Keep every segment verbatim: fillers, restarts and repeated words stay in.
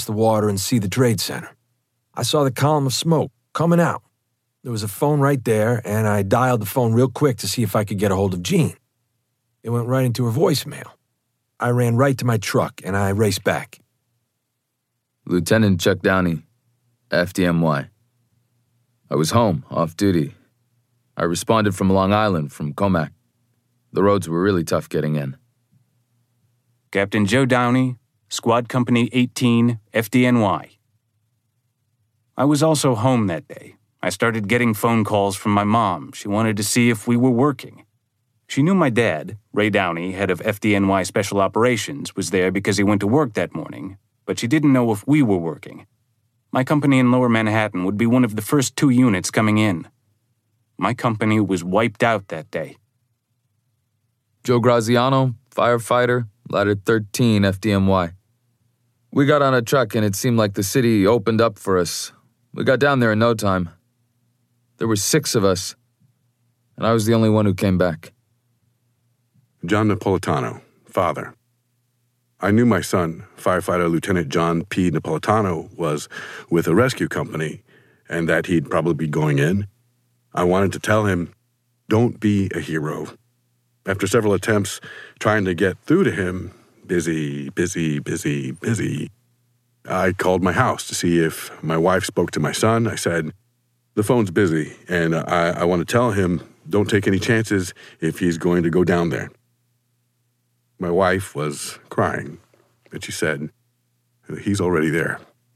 the water and see the trade center. I saw the column of smoke coming out. There was a phone right there, and I dialed the phone real quick to see if I could get a hold of Jean. It went right into her voicemail. I ran right to my truck, and I raced back. Lieutenant Chuck Downey, F D M Y. I was home, off duty. I responded from Long Island, from Comac. The roads were really tough getting in. Captain Joe Downey, Squad Company eighteen, F D N Y. I was also home that day. I started getting phone calls from my mom. She wanted to see if we were working. She knew my dad, Ray Downey, head of F D N Y Special Operations, was there because he went to work that morning, but she didn't know if we were working. My company in Lower Manhattan would be one of the first two units coming in. My company was wiped out that day. Joe Graziano, firefighter, ladder thirteen, F D M Y. We got on a truck and it seemed like the city opened up for us. We got down there in no time. There were six of us, and I was the only one who came back. John Napolitano, father. I knew my son, firefighter Lieutenant John P. Napolitano, was with a rescue company and that he'd probably be going in. I wanted to tell him, don't be a hero. After several attempts trying to get through to him, busy, busy, busy, busy, I called my house to see if my wife spoke to my son. I said, the phone's busy, and I, I want to tell him, don't take any chances if he's going to go down there. My wife was crying, and she said, he's already there.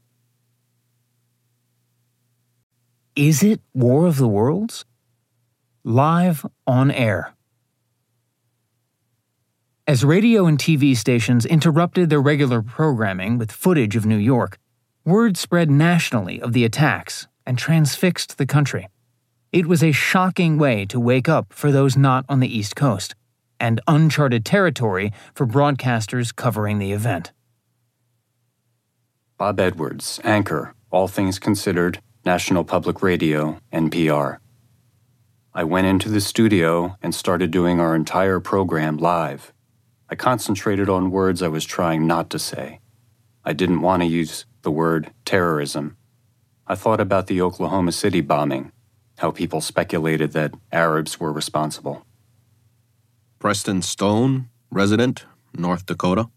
Is it War of the Worlds? Live on air. As radio and T V stations interrupted their regular programming with footage of New York, word spread nationally of the attacks and transfixed the country. It was a shocking way to wake up for those not on the East Coast, and uncharted territory for broadcasters covering the event. Bob Edwards, anchor, All Things Considered, National Public Radio, N P R. I went into the studio and started doing our entire program live. I concentrated on words I was trying not to say. I didn't want to use the word terrorism. I thought about the Oklahoma City bombing, how people speculated that Arabs were responsible. Preston Stone, resident, North Dakota.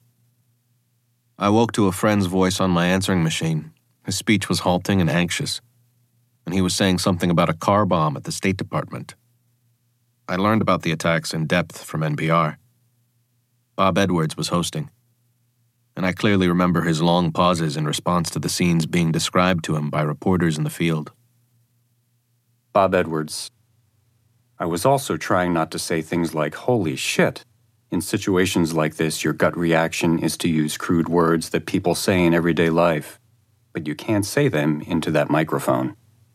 I woke to a friend's voice on my answering machine. His speech was halting and anxious, and he was saying something about a car bomb at the State Department. I learned about the attacks in depth from N P R. Bob Edwards was hosting, and I clearly remember his long pauses in response to the scenes being described to him by reporters in the field. Bob Edwards. I was also trying not to say things like, holy shit. In situations like this, your gut reaction is to use crude words that people say in everyday life, but you can't say them into that microphone.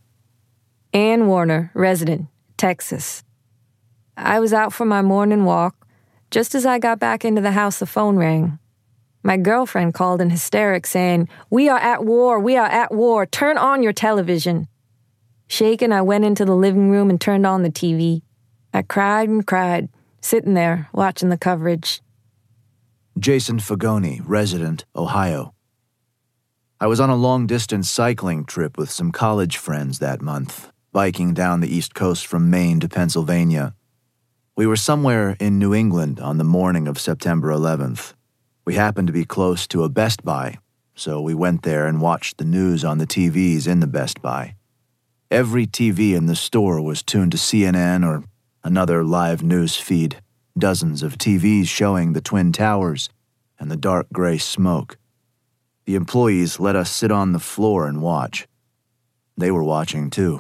Ann Warner, resident, Texas. I was out for my morning walk. Just as I got back into the house, the phone rang. My girlfriend called in hysterics saying, "We are at war, we are at war, turn on your television." Shaken, I went into the living room and turned on the T V. I cried and cried, sitting there, watching the coverage. Jason Fagoni, resident, Ohio. I was on a long-distance cycling trip with some college friends that month, biking down the East Coast from Maine to Pennsylvania. We were somewhere in New England on the morning of September eleventh. We happened to be close to a Best Buy, so we went there and watched the news on the T Vs in the Best Buy. Every T V in the store was tuned to C N N or another live news feed, dozens of T Vs showing the Twin Towers and the dark gray smoke. The employees let us sit on the floor and watch. They were watching too.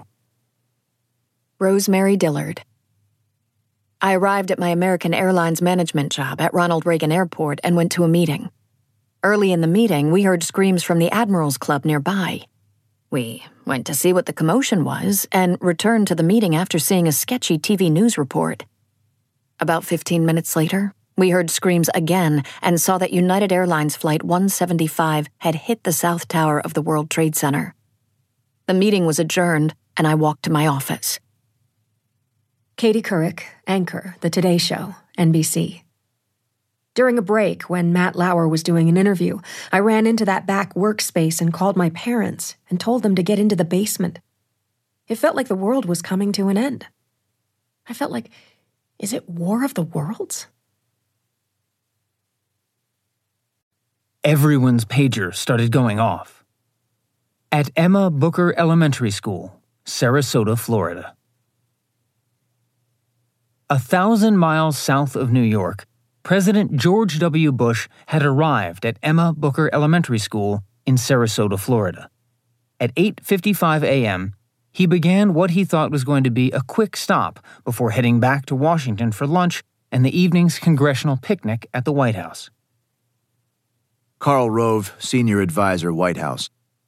Rosemary Dillard. I arrived at my American Airlines management job at Ronald Reagan Airport and went to a meeting. Early in the meeting, we heard screams from the Admirals Club nearby. We went to see what the commotion was and returned to the meeting after seeing a sketchy T V news report. About fifteen minutes later, we heard screams again and saw that United Airlines Flight one seventy-five had hit the South Tower of the World Trade Center. The meeting was adjourned, and I walked to my office. Katie Couric, anchor, The Today Show, N B C. During a break, when Matt Lauer was doing an interview, I ran into that back workspace and called my parents and told them to get into the basement. It felt like the world was coming to an end. I felt like, is it War of the Worlds? Everyone's pager started going off. At Emma Booker Elementary School, Sarasota, Florida. A thousand miles south of New York, President George W. Bush had arrived at Emma Booker Elementary School in Sarasota, Florida. At eight fifty-five a.m., he began what he thought was going to be a quick stop before heading back to Washington for lunch and the evening's congressional picnic at the White House. Karl Rove, Senior Advisor, White House.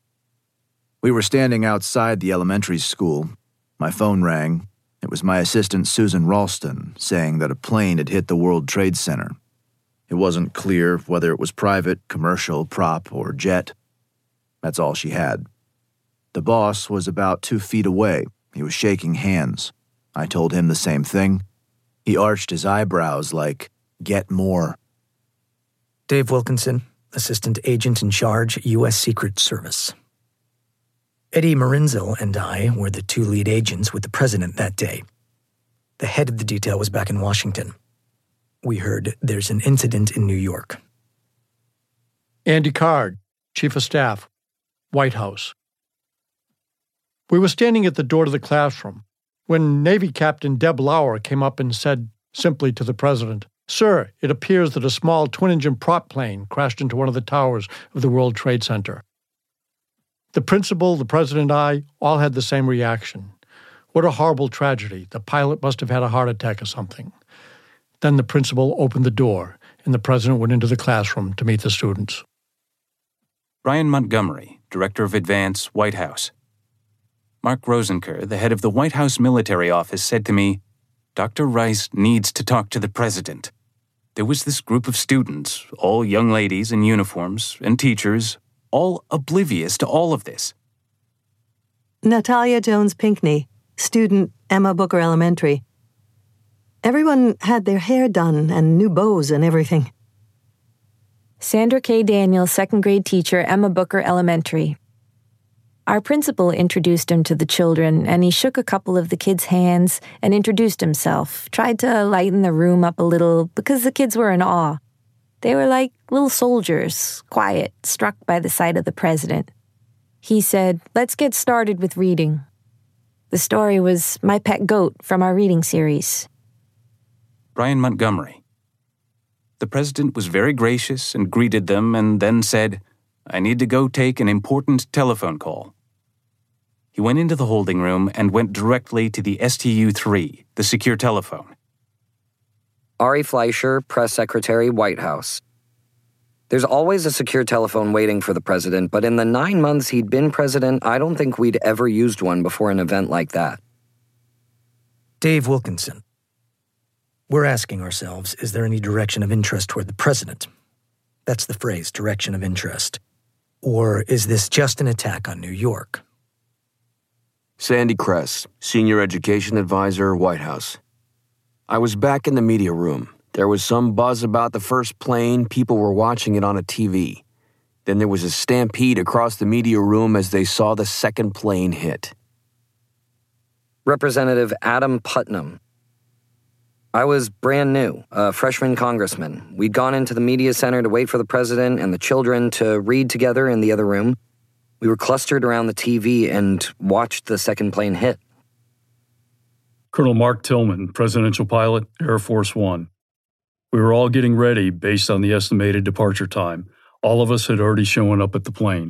We were standing outside the elementary school. My phone rang. It was my assistant Susan Ralston saying that a plane had hit the World Trade Center. It wasn't clear whether it was private, commercial, prop, or jet. That's all she had. The boss was about two feet away. He was shaking hands. I told him the same thing. He arched his eyebrows like, "Get more." Dave Wilkinson, Assistant Agent in Charge, U S Secret Service. Eddie Marinzel and I were the two lead agents with the president that day. The head of the detail was back in Washington. We heard there's an incident in New York. Andy Card, Chief of Staff, White House. We were standing at the door to the classroom when Navy Captain Deb Lauer came up and said simply to the president, "Sir, it appears that a small twin-engine prop plane crashed into one of the towers of the World Trade Center." The principal, the president, and I all had the same reaction. What a horrible tragedy. The pilot must have had a heart attack or something. Then the principal opened the door, and the president went into the classroom to meet the students. Brian Montgomery, Director of Advance, White House. Mark Rosenker, the head of the White House Military Office, said to me, "Doctor Rice needs to talk to the president." There was this group of students, all young ladies in uniforms, and teachers, all oblivious to all of this. Natalia Jones Pinkney, student, Emma Booker Elementary. Everyone had their hair done and new bows and everything. Sandra K. Daniels, second grade teacher, Emma Booker Elementary. Our principal introduced him to the children, and he shook a couple of the kids' hands and introduced himself, tried to lighten the room up a little because the kids were in awe. They were like little soldiers, quiet, struck by the sight of the president. He said, "Let's get started with reading." The story was My Pet Goat from our reading series. Brian Montgomery. The president was very gracious and greeted them and then said, "I need to go take an important telephone call." He went into the holding room and went directly to the S T U three, the secure telephone. Ari Fleischer, Press Secretary, White House. There's always a secure telephone waiting for the president, but in the nine months he'd been president, I don't think we'd ever used one before an event like that. Dave Wilkinson. We're asking ourselves, is there any direction of interest toward the president? That's the phrase, direction of interest. Or is this just an attack on New York? Sandy Kress, Senior Education Advisor, White House. I was back in the media room. There was some buzz about the first plane. People were watching it on a T V. Then there was a stampede across the media room as they saw the second plane hit. Representative Adam Putnam. I was brand new, a freshman congressman. We'd gone into the media center to wait for the president and the children to read together in the other room. We were clustered around the T V and watched the second plane hit. Colonel Mark Tillman, presidential pilot, Air Force One. We were all getting ready based on the estimated departure time. All of us had already shown up at the plane.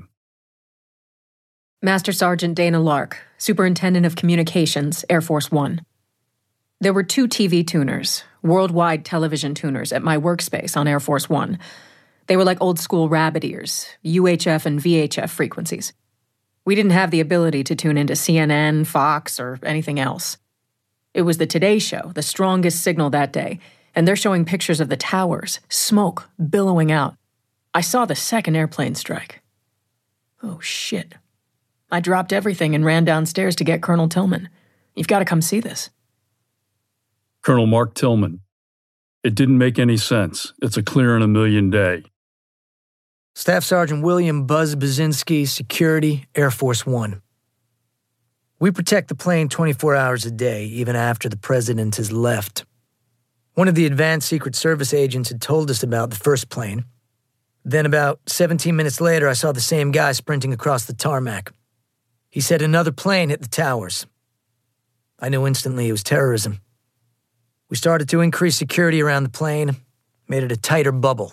Master Sergeant Dana Lark, Superintendent of Communications, Air Force One. There were two T V tuners, worldwide television tuners, at my workspace on Air Force One. They were like old-school rabbit ears, U H F and V H F frequencies. We didn't have the ability to tune into C N N, Fox, or anything else. It was the Today Show, the strongest signal that day, and they're showing pictures of the towers, smoke billowing out. I saw the second airplane strike. Oh, shit. I dropped everything and ran downstairs to get Colonel Tillman. You've got to come see this. Colonel Mark Tillman, It didn't make any sense. It's a clear in a million day. Staff Sergeant William Buzz Baczynski, Security, Air Force One. We protect the plane twenty-four hours a day, even after the president has left. One of the advanced Secret Service agents had told us about the first plane. Then about seventeen minutes later, I saw the same guy sprinting across the tarmac. He said another plane hit the towers. I knew instantly it was terrorism. We started to increase security around the plane, made it a tighter bubble.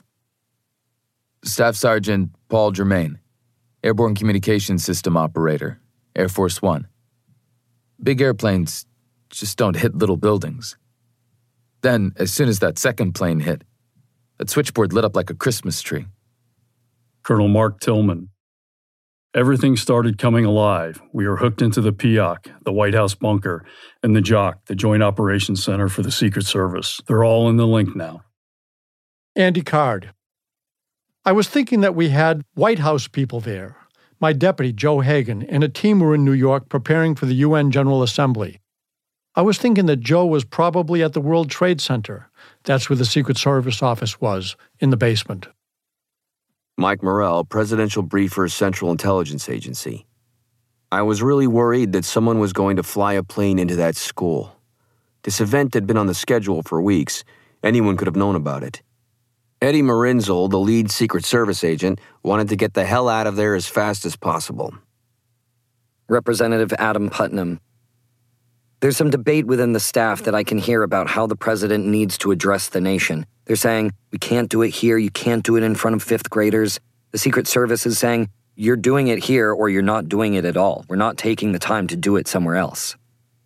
Staff Sergeant Paul Germain, Airborne Communications System Operator, Air Force One. Big airplanes just don't hit little buildings. Then, as soon as that second plane hit, that switchboard lit up like a Christmas tree. Colonel Mark Tillman. Everything started coming alive. We were hooked into the P O C, the White House bunker, and the J O C, the Joint Operations Center for the Secret Service. They're all in the link now. Andy Card. I was thinking that we had White House people there. My deputy, Joe Hagan, and a team were in New York preparing for the U N General Assembly. I was thinking that Joe was probably at the World Trade Center. That's where the Secret Service office was, in the basement. Mike Morrell, Presidential Briefer, Central Intelligence Agency. I was really worried that someone was going to fly a plane into that school. This event had been on the schedule for weeks. Anyone could have known about it. Eddie Marinzel, the lead Secret Service agent, wanted to get the hell out of there as fast as possible. Representative Adam Putnam. There's some debate within the staff that I can hear about how the president needs to address the nation. They're saying, we can't do it here, you can't do it in front of fifth graders. The Secret Service is saying, you're doing it here or you're not doing it at all. We're not taking the time to do it somewhere else.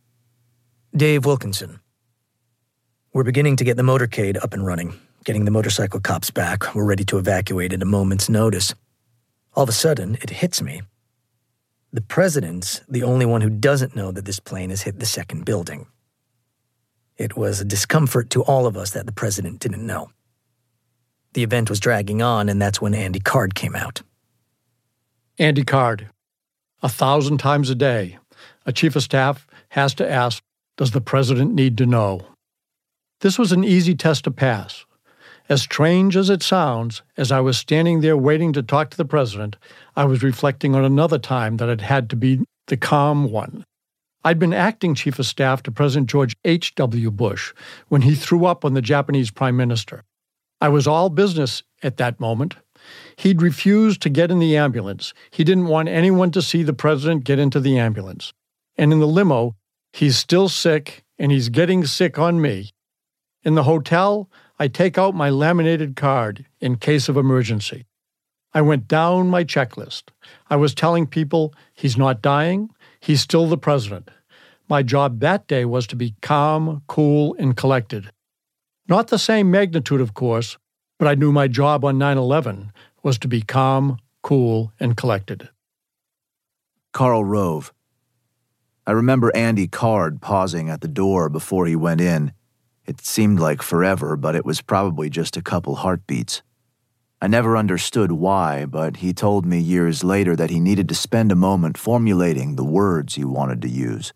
Dave Wilkinson. We're beginning to get the motorcade up and running, getting the motorcycle cops back. We're ready to evacuate at a moment's notice. All of a sudden, it hits me. The president's the only one who doesn't know that this plane has hit the second building. It was a discomfort to all of us that the president didn't know. The event was dragging on, and that's when Andy Card came out. Andy Card. A thousand times a day, a chief of staff has to ask, does the president need to know? This was an easy test to pass. As strange as it sounds, as I was standing there waiting to talk to the president, I was reflecting on another time that it had to be the calm one. I'd been acting chief of staff to President George H W Bush when he threw up on the Japanese prime minister. I was all business at that moment. He'd refused to get in the ambulance. He didn't want anyone to see the president get into the ambulance. And in the limo, he's still sick, and he's getting sick on me. In the hotel, I take out my laminated card in case of emergency. I went down my checklist. I was telling people he's not dying, he's still the president. My job that day was to be calm, cool, and collected. Not the same magnitude, of course, but I knew my job on nine eleven was to be calm, cool, and collected. Karl Rove. I remember Andy Card pausing at the door before he went in. It seemed like forever, but it was probably just a couple heartbeats. I never understood why, but he told me years later that he needed to spend a moment formulating the words he wanted to use.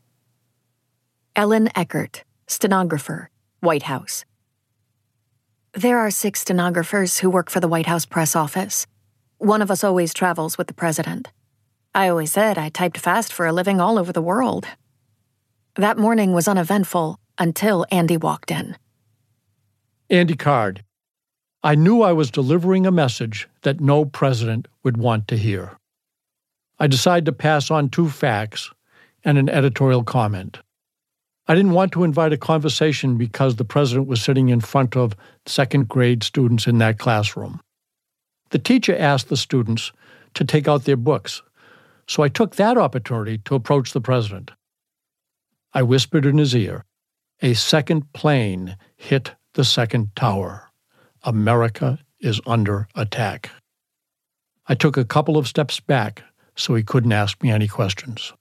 Ellen Eckert, stenographer, White House. There are six stenographers who work for the White House press office. One of us always travels with the president. I always said I typed fast for a living all over the world. That morning was uneventful until Andy walked in. Andy Card. I knew I was delivering a message that no president would want to hear. I decided to pass on two facts and an editorial comment. I didn't want to invite a conversation because the president was sitting in front of second grade students in that classroom. The teacher asked the students to take out their books, so I took that opportunity to approach the president. I whispered in his ear, "A second plane hit the second tower. America is under attack." I took a couple of steps back so he couldn't ask me any questions.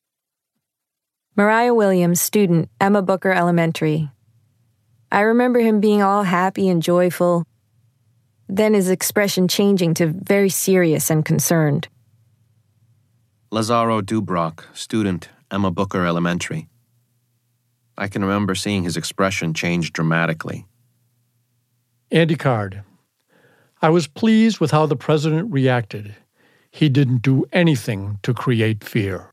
Mariah Williams, student, Emma Booker Elementary. I remember him being all happy and joyful, then his expression changing to very serious and concerned. Lazaro Dubrock, student, Emma Booker Elementary. I can remember seeing his expression change dramatically. Andy Card. I was pleased with how the president reacted. He didn't do anything to create fear.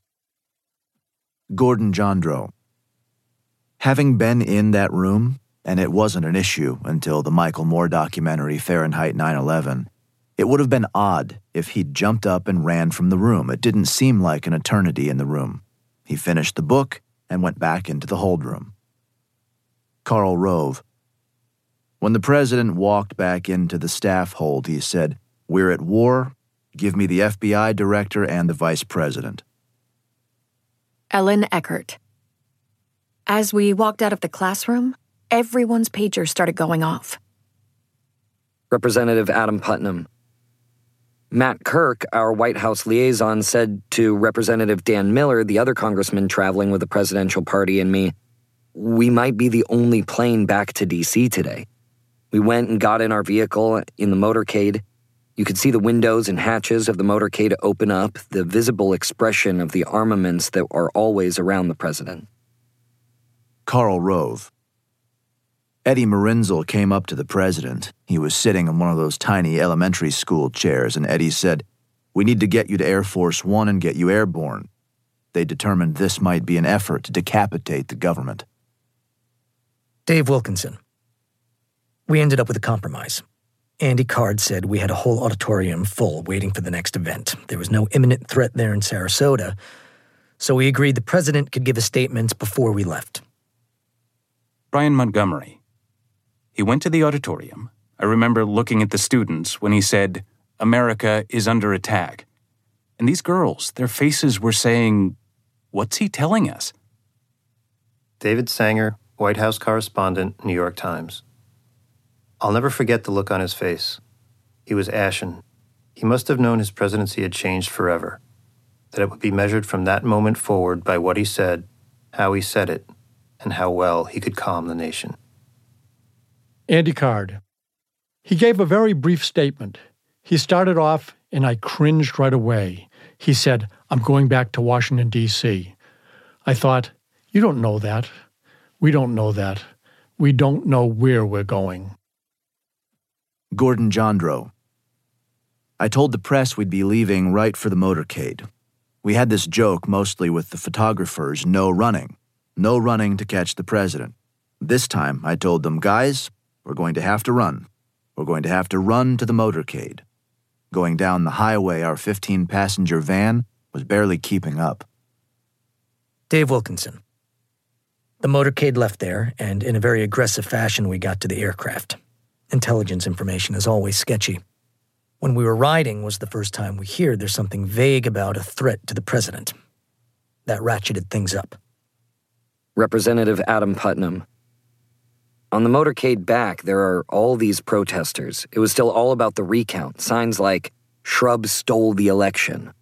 Gordon Jandro. Having been in that room, and it wasn't an issue until the Michael Moore documentary Fahrenheit nine eleven, it would have been odd if he'd jumped up and ran from the room. It didn't seem like an eternity in the room. He finished the book and went back into the hold room. Karl Rove. When the president walked back into the staff hold, he said, "We're at war. Give me the F B I director and the vice president." Ellen Eckert. As we walked out of the classroom, everyone's pager started going off. Representative Adam Putnam. Matt Kirk, our White House liaison, said to Representative Dan Miller, the other congressman traveling with the presidential party, and me, "We might be the only plane back to D C today." We went and got in our vehicle in the motorcade. You could see the windows and hatches of the motorcade open up, the visible expression of the armaments that are always around the president. Karl Rove. Eddie Marinzel came up to the president. He was sitting in one of those tiny elementary school chairs, and Eddie said, "We need to get you to Air Force One and get you airborne." They determined this might be an effort to decapitate the government. Dave Wilkinson. We ended up with a compromise. Andy Card said we had a whole auditorium full waiting for the next event. There was no imminent threat there in Sarasota, so we agreed the president could give a statement before we left. Brian Montgomery. He went to the auditorium. I remember looking at the students when he said, "America is under attack." And these girls, their faces were saying, "What's he telling us?" David Sanger, White House correspondent, New York Times. I'll never forget the look on his face. He was ashen. He must have known his presidency had changed forever, that it would be measured from that moment forward by what he said, how he said it, and how well he could calm the nation. Andy Card. He gave a very brief statement. He started off, and I cringed right away. He said, "I'm going back to Washington, D C" I thought, you don't know that. We don't know that. We don't know where we're going. Gordon Jandro. I told the press we'd be leaving right for the motorcade. We had this joke mostly with the photographers, no running. No running to catch the president. This time, I told them, "Guys, we're going to have to run. We're going to have to run to the motorcade." Going down the highway, our fifteen-passenger van was barely keeping up. Dave Wilkinson. The motorcade left there, and in a very aggressive fashion we got to the aircraft. Intelligence information is always sketchy. When we were riding was the first time we hear there's something vague about a threat to the president. That ratcheted things up. Representative Adam Putnam. On the motorcade back, there are all these protesters. It was still all about the recount. Signs like, "Shrub stole the election."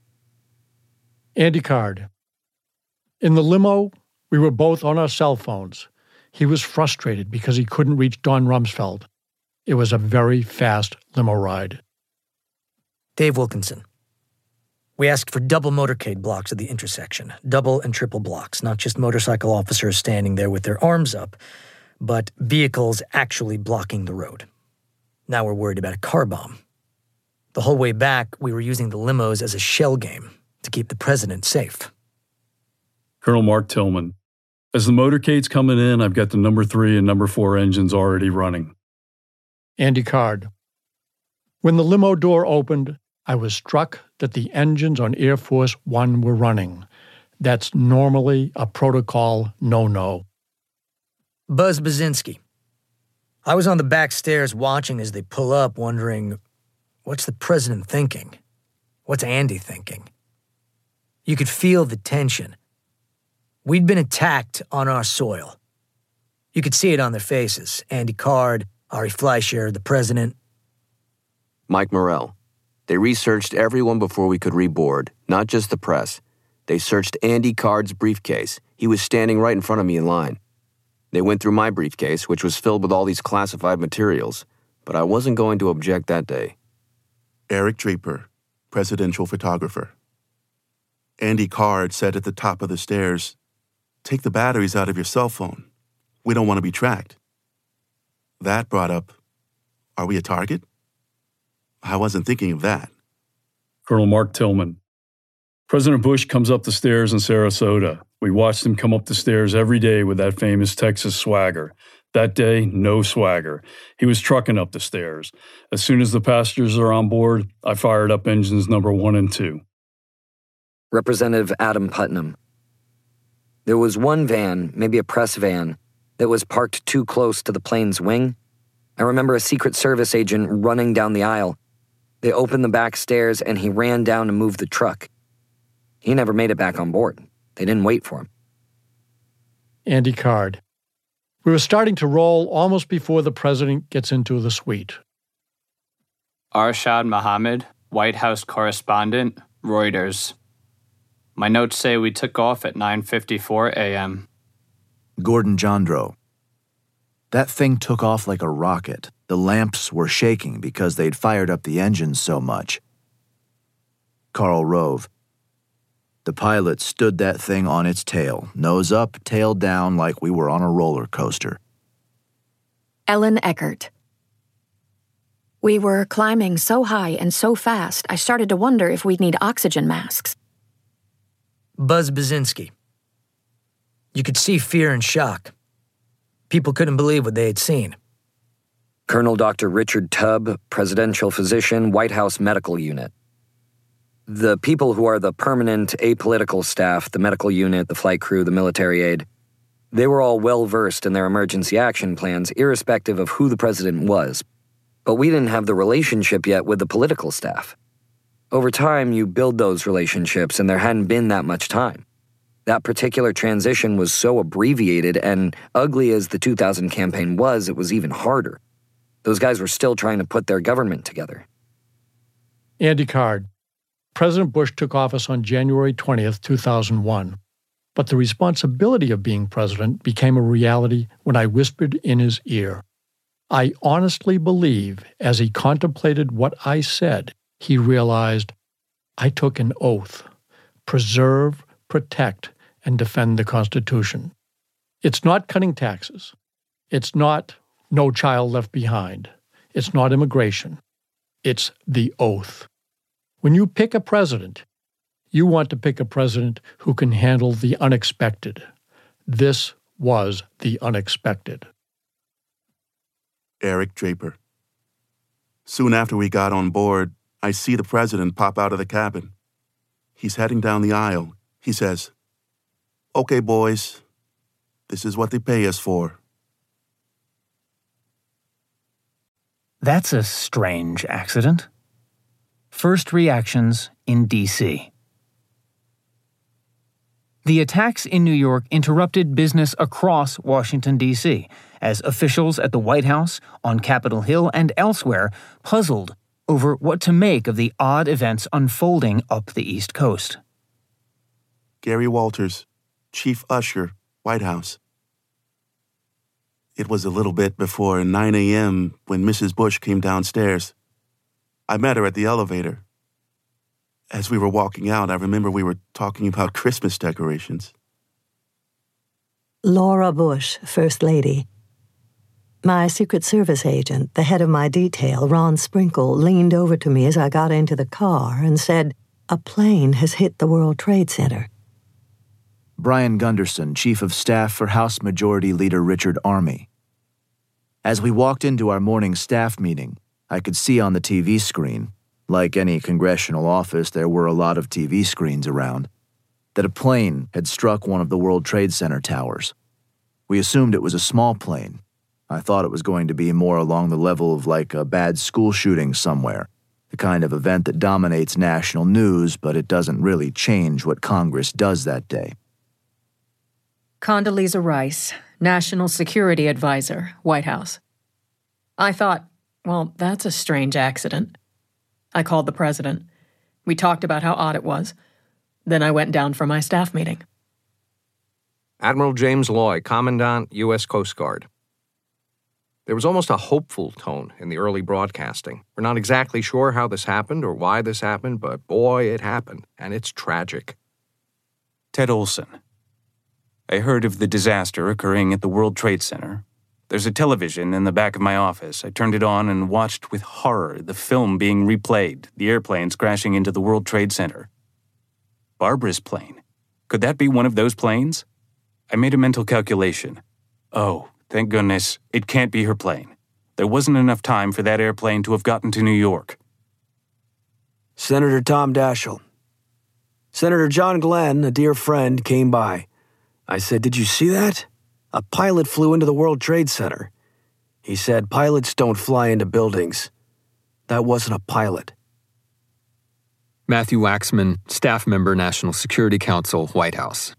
Andy Card. In the limo, we were both on our cell phones. He was frustrated because he couldn't reach Don Rumsfeld. It was a very fast limo ride. Dave Wilkinson. We asked for double motorcade blocks at the intersection, double and triple blocks, not just motorcycle officers standing there with their arms up, but vehicles actually blocking the road. Now we're worried about a car bomb. The whole way back, we were using the limos as a shell game to keep the president safe. Colonel Mark Tillman. As the motorcade's coming in, I've got the number three and number four engines already running. Andy Card. When the limo door opened, I was struck that the engines on Air Force One were running. That's normally a protocol no-no. Buzz Basinski. I was on the back stairs watching as they pull up, wondering, what's the president thinking? What's Andy thinking? You could feel the tension. We'd been attacked on our soil. You could see it on their faces. Andy Card, Ari Fleischer, the president. Mike Morrell. They researched everyone before we could reboard, not just the press. They searched Andy Card's briefcase. He was standing right in front of me in line. They went through my briefcase, which was filled with all these classified materials, but I wasn't going to object that day. Eric Draper, presidential photographer. Andy Card said at the top of the stairs, "Take the batteries out of your cell phone. We don't want to be tracked." That brought up Are we a target? I wasn't thinking of that. Colonel Mark Tillman. President Bush comes up the stairs in Sarasota. We watched him come up the stairs every day with that famous Texas swagger. That day, no swagger. He was trucking up the stairs. As soon as the passengers are on board, I fired up engines number one and two. Representative Adam Putnam. There was one van, maybe a press van, that was parked too close to the plane's wing. I remember a Secret Service agent running down the aisle. They opened the back stairs and he ran down to move the truck. He never made it back on board. They didn't wait for him. Andy Card. We were starting to roll almost before the president gets into the suite. Arshad Mohammed, White House correspondent, Reuters. My notes say we took off at nine fifty-four a.m. Gordon Jandro. That thing took off like a rocket. The lamps were shaking because they'd fired up the engines so much. Karl Rove. The pilot stood that thing on its tail, nose up, tail down, like we were on a roller coaster. Ellen Eckert. We were climbing so high and so fast, I started to wonder if we'd need oxygen masks. Buzz Basinski. You could see fear and shock. People couldn't believe what they had seen. Colonel Doctor Richard Tubb, Presidential Physician, White House Medical Unit. The people who are the permanent apolitical staff, the medical unit, the flight crew, the military aid, they were all well-versed in their emergency action plans, irrespective of who the president was. But we didn't have the relationship yet with the political staff. Over time, you build those relationships, and there hadn't been that much time. That particular transition was so abbreviated, and ugly as the two thousand campaign was, it was even harder. Those guys were still trying to put their government together. Andy Card. President Bush took office on January twentieth, two thousand one. But the responsibility of being president became a reality when I whispered in his ear. I honestly believe, as he contemplated what I said, he realized I took an oath: preserve, protect, and defend the Constitution. It's not cutting taxes. It's not no child left behind. It's not immigration. It's the oath. When you pick a president, you want to pick a president who can handle the unexpected. This was the unexpected. Eric Draper. Soon after we got on board, I see the president pop out of the cabin. He's heading down the aisle. He says, "Okay, boys, this is what they pay us for." That's a strange accident. First reactions in D C The attacks in New York interrupted business across Washington, D C, as officials at the White House, on Capitol Hill, and elsewhere puzzled over what to make of the odd events unfolding up the East Coast. Gary Walters, Chief Usher, White House. It was a little bit before nine a.m. when Missus Bush came downstairs. I met her at the elevator. As we were walking out, I remember we were talking about Christmas decorations. Laura Bush, First Lady. My Secret Service agent, the head of my detail, Ron Sprinkle, leaned over to me as I got into the car and said, "A plane has hit the World Trade Center." Brian Gunderson, Chief of Staff for House Majority Leader Richard Armey. As we walked into our morning staff meeting, I could see on the T V screen, like any congressional office, there were a lot of T V screens around, that a plane had struck one of the World Trade Center towers. We assumed it was a small plane. I thought it was going to be more along the level of like a bad school shooting somewhere, the kind of event that dominates national news, but it doesn't really change what Congress does that day. Condoleezza Rice, National Security Advisor, White House. I thought, well, that's a strange accident. I called the president. We talked about how odd it was. Then I went down for my staff meeting. Admiral James Loy, Commandant, U S Coast Guard. There was almost a hopeful tone in the early broadcasting. We're not exactly sure how this happened or why this happened, but boy, it happened, and it's tragic. Ted Olson. I heard of the disaster occurring at the World Trade Center. There's a television in the back of my office. I turned it on and watched with horror the film being replayed, the airplanes crashing into the World Trade Center. Barbara's plane. Could that be one of those planes? I made a mental calculation. Oh, thank goodness, it can't be her plane. There wasn't enough time for that airplane to have gotten to New York. Senator Tom Daschle. Senator John Glenn, a dear friend, came by. I said, "Did you see that? A pilot flew into the World Trade Center." He said, "Pilots don't fly into buildings." That wasn't a pilot. Matthew Waxman, staff member, National Security Council, White House.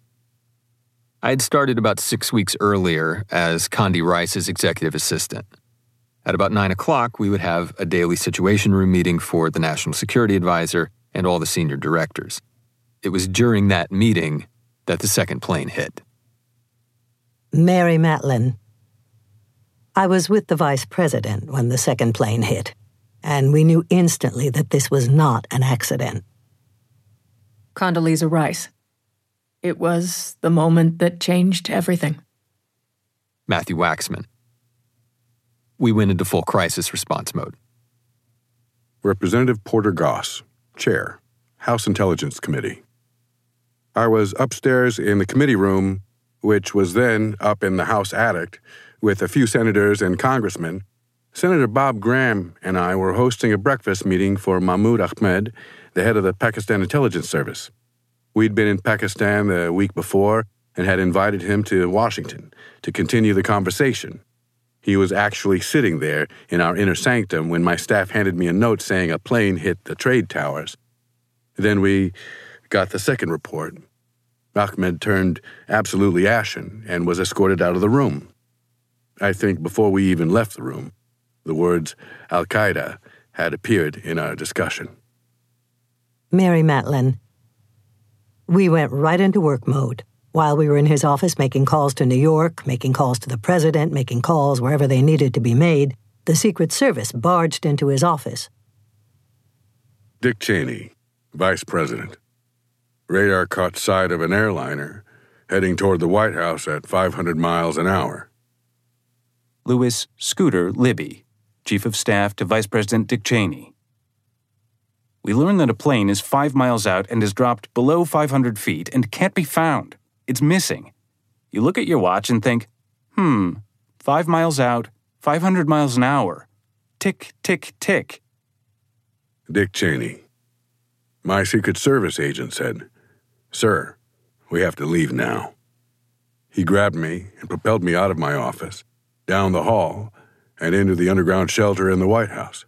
I had started about six weeks earlier as Condi Rice's executive assistant. At about nine o'clock, we would have a daily Situation Room meeting for the National Security Advisor and all the senior directors. It was during that meeting that the second plane hit. Mary Matlin. I was with the vice president when the second plane hit, and we knew instantly that this was not an accident. Condoleezza Rice. It was the moment that changed everything. Matthew Waxman. We went into full crisis response mode. Representative Porter Goss, Chair, House Intelligence Committee. I was upstairs in the committee room, which was then up in the House attic, with a few senators and congressmen. Senator Bob Graham and I were hosting a breakfast meeting for Mahmoud Ahmed, the head of the Pakistan Intelligence Service. We'd been in Pakistan the week before and had invited him to Washington to continue the conversation. He was actually sitting there in our inner sanctum when my staff handed me a note saying a plane hit the trade towers. Then we got the second report. Ahmed turned absolutely ashen and was escorted out of the room. I think before we even left the room, the words Al-Qaeda had appeared in our discussion. Mary Matlin. We went right into work mode. While we were in his office making calls to New York, making calls to the president, making calls wherever they needed to be made, the Secret Service barged into his office. Dick Cheney, Vice President. Radar caught sight of an airliner heading toward the White House at five hundred miles an hour. Louis Scooter Libby, Chief of Staff to Vice President Dick Cheney. We learn that a plane is five miles out and is dropped below five hundred feet and can't be found. It's missing. You look at your watch and think, hmm, five miles out, five hundred miles an hour. Tick, tick, tick. Dick Cheney. My Secret Service agent said, "Sir, we have to leave now." He grabbed me and propelled me out of my office, down the hall, and into the underground shelter in the White House.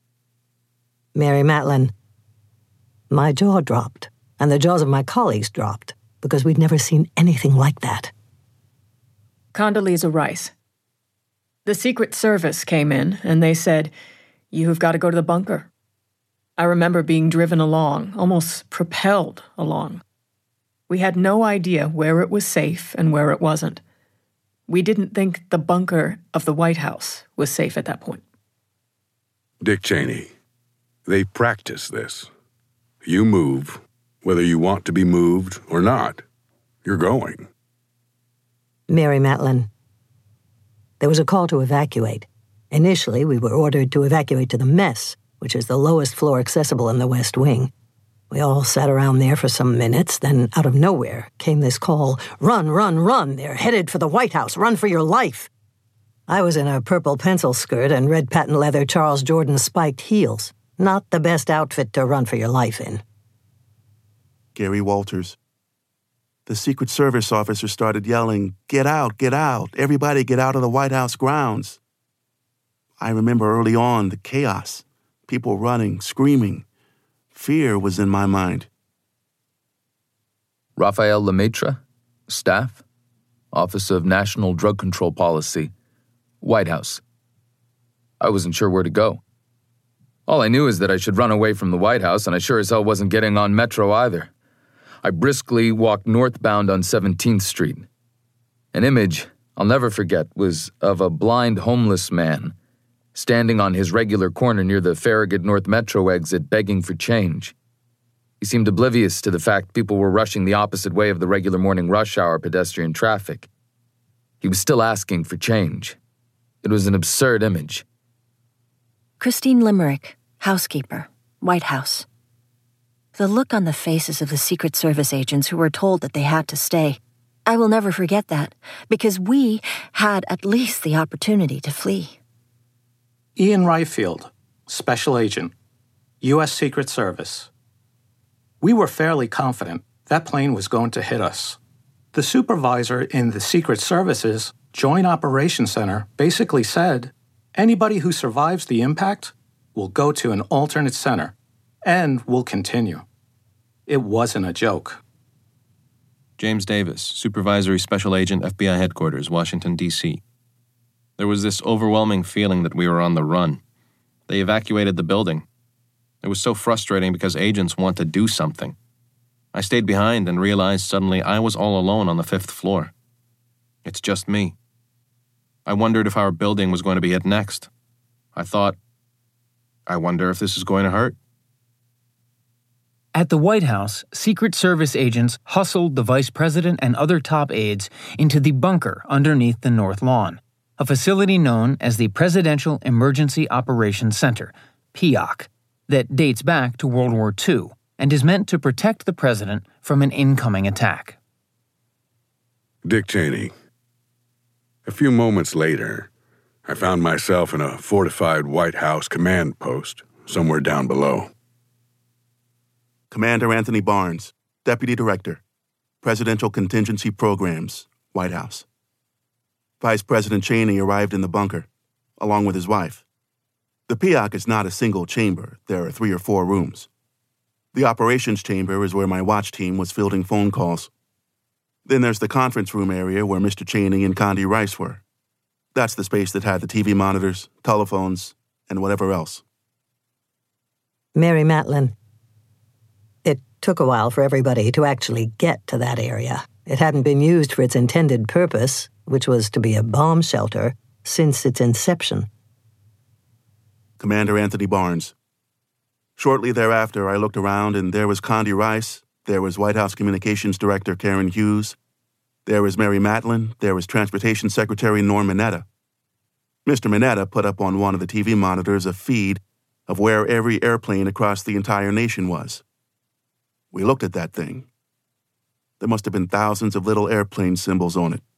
Mary Matlin. My jaw dropped, and the jaws of my colleagues dropped, because we'd never seen anything like that. Condoleezza Rice. The Secret Service came in, and they said, "You have got to go to the bunker." I remember being driven along, almost propelled along. We had no idea where it was safe and where it wasn't. We didn't think the bunker of the White House was safe at that point. Dick Cheney. They practice this. You move, whether you want to be moved or not. You're going. Mary Matlin. There was a call to evacuate. Initially, we were ordered to evacuate to the mess, which is the lowest floor accessible in the West Wing. We all sat around there for some minutes, then out of nowhere came this call, "Run, run, run! They're headed for the White House! Run for your life!" I was in a purple pencil skirt and red patent leather Charles Jordan spiked heels. Not the best outfit to run for your life in. Gary Walters. The Secret Service officer started yelling, "Get out, get out! Everybody get out of the White House grounds!" I remember early on the chaos. People running, screaming. Fear was in my mind. Rafael Lemaitre, Staff, Office of National Drug Control Policy, White House. I wasn't sure where to go. All I knew is that I should run away from the White House, and I sure as hell wasn't getting on Metro either. I briskly walked northbound on seventeenth Street. An image I'll never forget was of a blind homeless man standing on his regular corner near the Farragut North Metro exit begging for change. He seemed oblivious to the fact people were rushing the opposite way of the regular morning rush hour pedestrian traffic. He was still asking for change. It was an absurd image. Christine Limerick, housekeeper, White House. The look on the faces of the Secret Service agents who were told that they had to stay. I will never forget that, because we had at least the opportunity to flee. Ian Ryfield, Special Agent, U S Secret Service. We were fairly confident that plane was going to hit us. The supervisor in the Secret Service's Joint Operations Center basically said, anybody who survives the impact will go to an alternate center and will continue. It wasn't a joke. James Davis, Supervisory Special Agent, F B I Headquarters, Washington, D C There was this overwhelming feeling that we were on the run. They evacuated the building. It was so frustrating because agents want to do something. I stayed behind and realized suddenly I was all alone on the fifth floor. It's just me. I wondered if our building was going to be hit next. I thought, I wonder if this is going to hurt. At the White House, Secret Service agents hustled the vice president and other top aides into the bunker underneath the North Lawn, a facility known as the Presidential Emergency Operations Center, P O C, that dates back to World War Two and is meant to protect the president from an incoming attack. Dick Cheney. A few moments later, I found myself in a fortified White House command post somewhere down below. Commander Anthony Barnes, Deputy Director, Presidential Contingency Programs, White House. Vice President Cheney arrived in the bunker, along with his wife. The P O C is not a single chamber. There are three or four rooms. The operations chamber is where my watch team was fielding phone calls. Then there's the conference room area where Mister Cheney and Condi Rice were. That's the space that had the T V monitors, telephones, and whatever else. Mary Matlin. It took a while for everybody to actually get to that area. It hadn't been used for its intended purpose, which was to be a bomb shelter, since its inception. Commander Anthony Barnes. Shortly thereafter, I looked around and there was Condi Rice, there was White House Communications Director Karen Hughes, there was Mary Matlin, there was Transportation Secretary Norm Mineta. Mister Mineta put up on one of the T V monitors a feed of where every airplane across the entire nation was. We looked at that thing. There must have been thousands of little airplane symbols on it.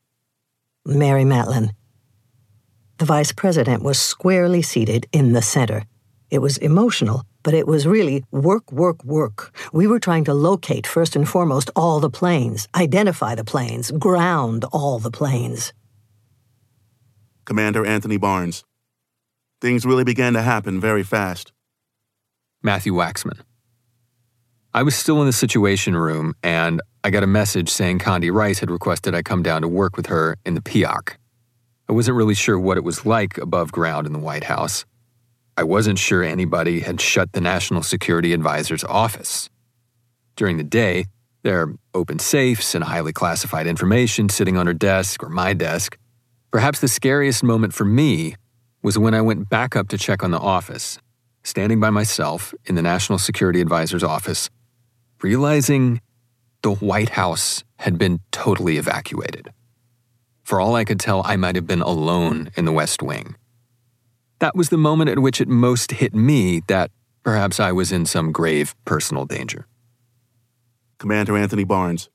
Mary Matlin. The vice president was squarely seated in the center. It was emotional, but it was really work, work, work. We were trying to locate, first and foremost, all the planes, identify the planes, ground all the planes. Commander Anthony Barnes. Things really began to happen very fast. Matthew Waxman. I was still in the Situation Room, and I got a message saying Condi Rice had requested I come down to work with her in the P O C. I wasn't really sure what it was like above ground in the White House. I wasn't sure anybody had shut the National Security Advisor's office. During the day, there are open safes and highly classified information sitting on her desk or my desk. Perhaps the scariest moment for me was when I went back up to check on the office, standing by myself in the National Security Advisor's office, realizing the White House had been totally evacuated. For all I could tell, I might have been alone in the West Wing. That was the moment at which it most hit me that perhaps I was in some grave personal danger. Commander Anthony Barnes.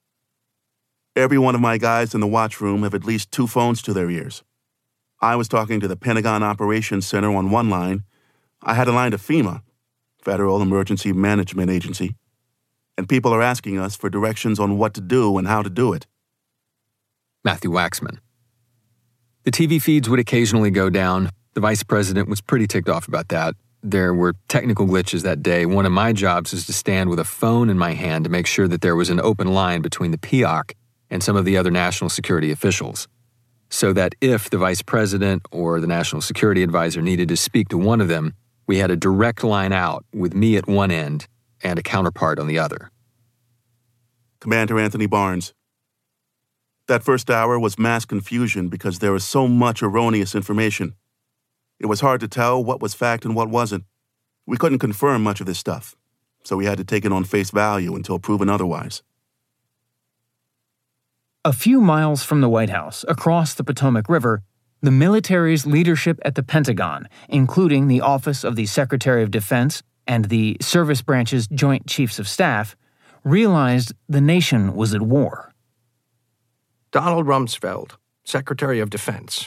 Every one of my guys in the watch room have at least two phones to their ears. I was talking to the Pentagon Operations Center on one line. I had a line to FEMA, Federal Emergency Management Agency, and people are asking us for directions on what to do and how to do it. Matthew Waxman. The T V feeds would occasionally go down. The vice president was pretty ticked off about that. There were technical glitches that day. One of my jobs was to stand with a phone in my hand to make sure that there was an open line between the P O C and some of the other national security officials, so that if the vice president or the national security advisor needed to speak to one of them, we had a direct line out with me at one end and a counterpart on the other. Commander Anthony Barnes. That first hour was mass confusion because there was so much erroneous information. It was hard to tell what was fact and what wasn't. We couldn't confirm much of this stuff, so we had to take it on face value until proven otherwise. A few miles from the White House, across the Potomac River, The military's leadership at the Pentagon, including the Office of the Secretary of Defense and the Service Branch's Joint Chiefs of Staff, realized the nation was at war. Donald Rumsfeld, Secretary of Defense.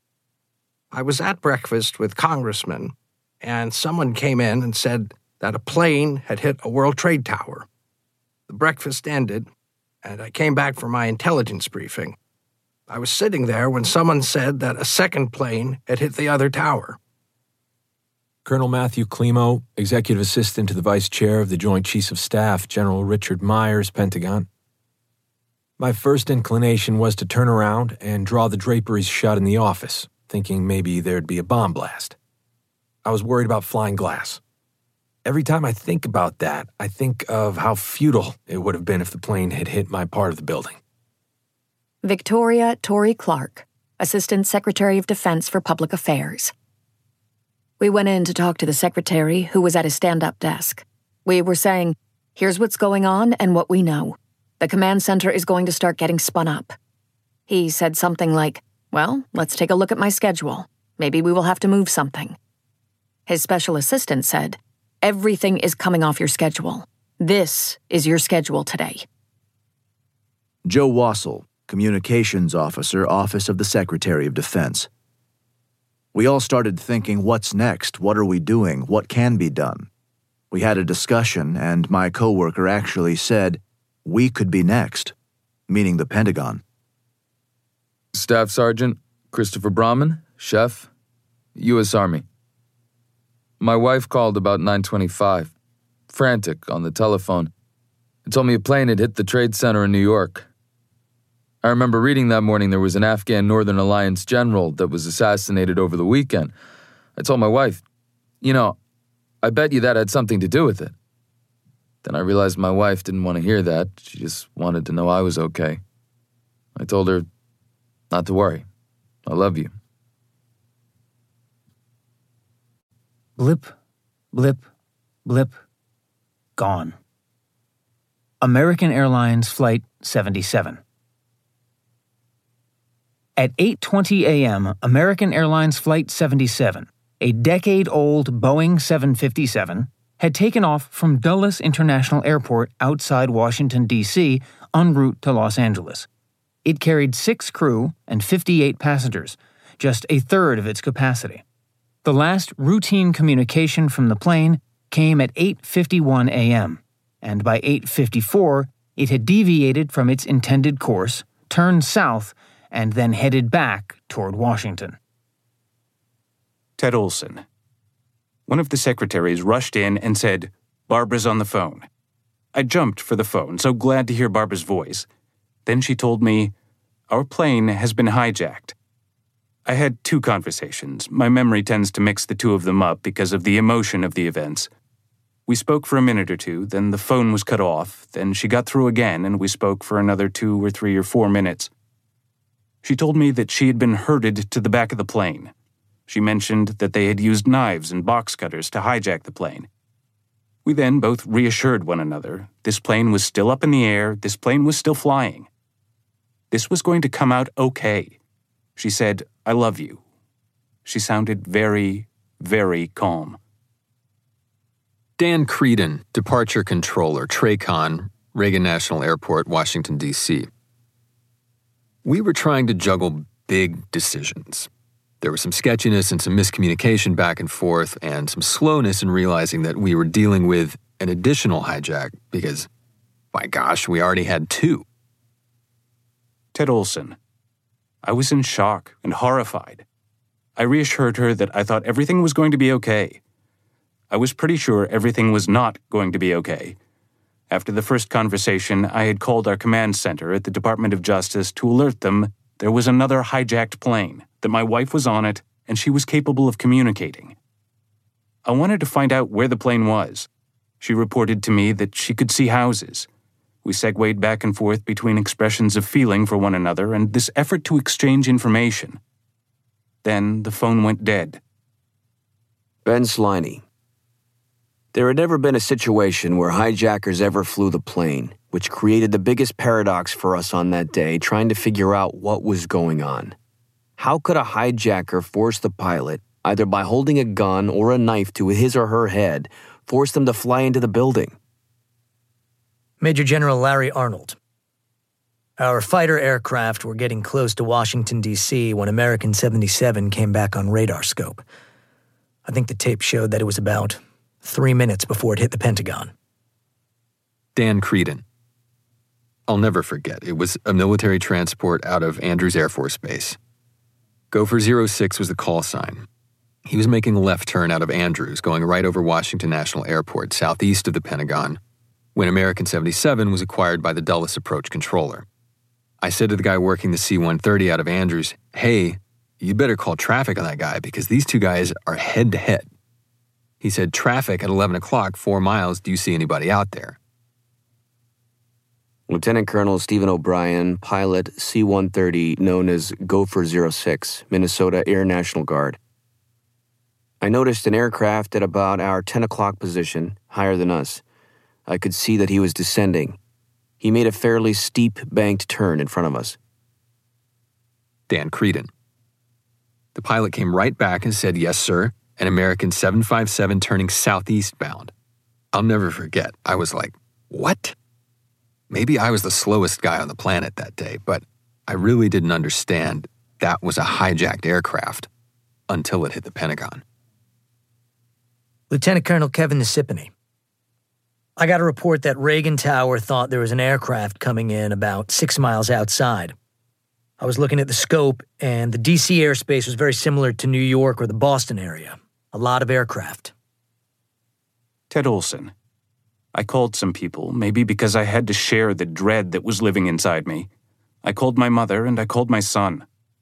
I was at breakfast with congressmen, and someone came in and said that a plane had hit a World Trade Tower. The breakfast ended, and I came back for my intelligence briefing. I was sitting there when someone said that a second plane had hit the other tower. Colonel Matthew Climo, Executive Assistant to the Vice Chair of the Joint Chiefs of Staff, General Richard Myers, Pentagon. My first inclination was to turn around and draw the draperies shut in the office, thinking maybe there'd be a bomb blast. I was worried about flying glass. Every time I think about that, I think of how futile it would have been if the plane had hit my part of the building. Victoria Torrey Clark, Assistant Secretary of Defense for Public Affairs. We went in to talk to the secretary, who was at his stand-up desk. We were saying, here's what's going on and what we know. The command center is going to start getting spun up. He said something like, well, let's take a look at my schedule. Maybe we will have to move something. His special assistant said, everything is coming off your schedule. This is your schedule today. Joe Wassel, Communications Officer, Office of the Secretary of Defense. We all started thinking, what's next? What are we doing? What can be done? We had a discussion, and my coworker actually said, we could be next, meaning the Pentagon. Staff Sergeant Christopher Brahman, Chef, U S Army. My wife called about nine twenty-five, frantic on the telephone, and told me a plane had hit the Trade Center in New York. I remember reading that morning there was an Afghan Northern Alliance general that was assassinated over the weekend. I told my wife, you know, I bet you that had something to do with it. Then I realized my wife didn't want to hear that. She just wanted to know I was okay. I told her, not to worry. I love you. Blip, blip, blip, gone. American Airlines Flight seventy-seven. At eight twenty a.m., American Airlines Flight seventy-seven, a decade-old Boeing seven fifty-seven, had taken off from Dulles International Airport outside Washington, D C, en route to Los Angeles. It carried six crew and fifty-eight passengers, just a third of its capacity. The last routine communication from the plane came at eight fifty-one a.m., and by eight fifty-four, it had deviated from its intended course, turned south, and then headed back toward Washington. Ted Olson. One of the secretaries rushed in and said, Barbara's on the phone. I jumped for the phone, so glad to hear Barbara's voice. Then she told me, our plane has been hijacked. I had two conversations. My memory tends to mix the two of them up because of the emotion of the events. We spoke for a minute or two, then the phone was cut off, then she got through again and we spoke for another two or three or four minutes. She told me that she had been herded to the back of the plane. She mentioned that they had used knives and box cutters to hijack the plane. We then both reassured one another. This plane was still up in the air, this plane was still flying. This was going to come out okay. She said, I love you. She sounded very, very calm. Dan Creedon, Departure Controller, TRACON, Reagan National Airport, Washington, D C We were trying to juggle big decisions. There was some sketchiness and some miscommunication back and forth, and some slowness in realizing that we were dealing with an additional hijack because, my gosh, we already had two. Ted Olson. I was in shock and horrified. I reassured her that I thought everything was going to be okay. I was pretty sure everything was not going to be okay. After the first conversation, I had called our command center at the Department of Justice to alert them there was another hijacked plane, that my wife was on it, and she was capable of communicating. I wanted to find out where the plane was. She reported to me that she could see houses. We segued back and forth between expressions of feeling for one another and this effort to exchange information. Then the phone went dead. Ben Sliney. There had never been a situation where hijackers ever flew the plane, which created the biggest paradox for us on that day, trying to figure out what was going on. How could a hijacker force the pilot, either by holding a gun or a knife to his or her head, force them to fly into the building? Major General Larry Arnold. Our fighter aircraft were getting close to Washington, D C when American seventy-seven came back on radar scope. I think the tape showed that it was about three minutes before it hit the Pentagon. Dan Creedon. I'll never forget. It was a military transport out of Andrews Air Force Base. Gopher zero six was the call sign. He was making a left turn out of Andrews, going right over Washington National Airport, southeast of the Pentagon, when American seventy-seven was acquired by the Dulles Approach Controller. I said to the guy working the C one thirty out of Andrews, "Hey, you better call traffic on that guy because these two guys are head-to-head." He said, "Traffic at eleven o'clock, four miles, do you see anybody out there?" Lieutenant Colonel Stephen O'Brien, pilot C one thirty, known as Gopher zero six, Minnesota Air National Guard. I noticed an aircraft at about our ten o'clock position, higher than us. I could see that he was descending. He made a fairly steep banked turn in front of us. Dan Creedon. The pilot came right back and said, "Yes, sir, an American seven five seven turning southeast bound." I'll never forget. I was like, what? Maybe I was the slowest guy on the planet that day, but I really didn't understand that was a hijacked aircraft until it hit the Pentagon. Lieutenant Colonel Kevin Nisipany. I got a report that Reagan Tower thought there was an aircraft coming in about six miles outside. I was looking at the scope, and the D C airspace was very similar to New York or the Boston area. A lot of aircraft. Ted Olson. I called some people, maybe because I had to share the dread that was living inside me. I called my mother and I called my son.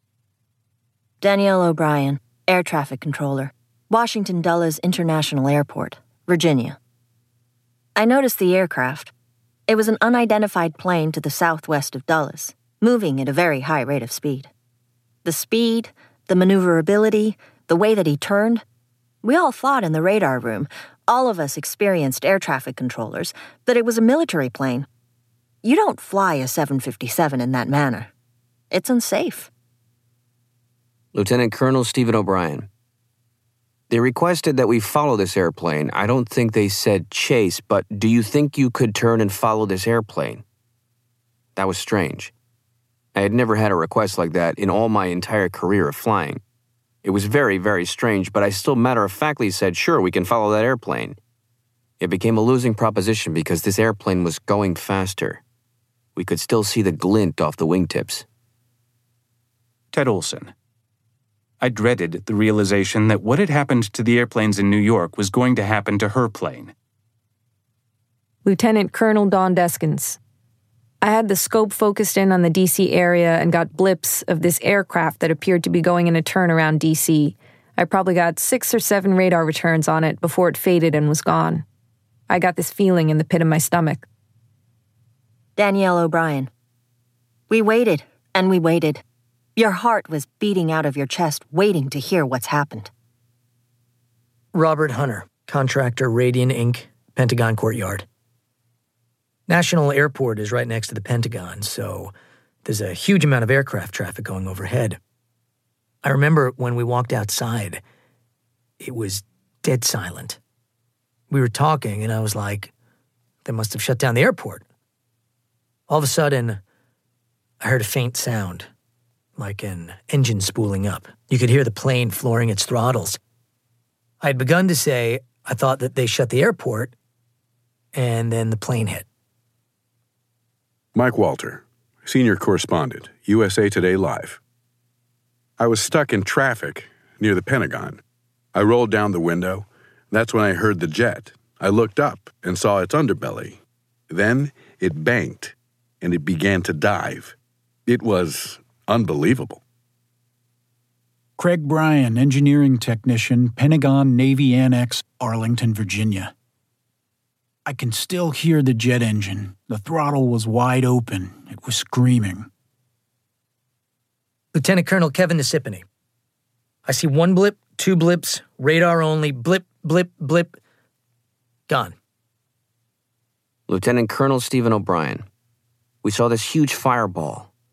Danielle O'Brien, Air Traffic Controller, Washington Dulles International Airport, Virginia. I noticed the aircraft. It was an unidentified plane to the southwest of Dulles, moving at a very high rate of speed. The speed, the maneuverability, the way that he turned, we all thought in the radar room, all of us experienced air traffic controllers, that it was a military plane. You don't fly a seven fifty-seven in that manner. It's unsafe. Lieutenant Colonel Stephen O'Brien. They requested that we follow this airplane. I don't think they said chase, but do you think you could turn and follow this airplane? That was strange. I had never had a request like that in all my entire career of flying. It was very, very strange, but I still matter-of-factly said, sure, we can follow that airplane. It became a losing proposition because this airplane was going faster. We could still see the glint off the wingtips. Ted Olson. I dreaded the realization that what had happened to the airplanes in New York was going to happen to her plane. Lieutenant Colonel Dawn Deskins. I had the scope focused in on the D C area and got blips of this aircraft that appeared to be going in a turn around D C. I probably got six or seven radar returns on it before it faded and was gone. I got this feeling in the pit of my stomach. Danielle O'Brien. We waited, and we waited. Your heart was beating out of your chest, waiting to hear what's happened. Robert Hunter, contractor, Radian Incorporated, Pentagon Courtyard. National Airport is right next to the Pentagon, so there's a huge amount of aircraft traffic going overhead. I remember when we walked outside, it was dead silent. We were talking, and I was like, they must have shut down the airport. All of a sudden, I heard a faint sound, like an engine spooling up. You could hear the plane flooring its throttles. I had begun to say I thought that they shut the airport, and then the plane hit. Mike Walter, senior correspondent, U S A Today Live. I was stuck in traffic near the Pentagon. I rolled down the window. That's when I heard the jet. I looked up and saw its underbelly. Then it banked, and it began to dive. It was unbelievable. Craig Bryan, engineering technician, Pentagon Navy Annex, Arlington, Virginia. I can still hear the jet engine. The throttle was wide open. It was screaming. Lieutenant Colonel Kevin Nisipany. I see one blip, two blips, radar only, blip, blip, blip. Gone. Lieutenant Colonel Stephen O'Brien. We saw this huge fireball.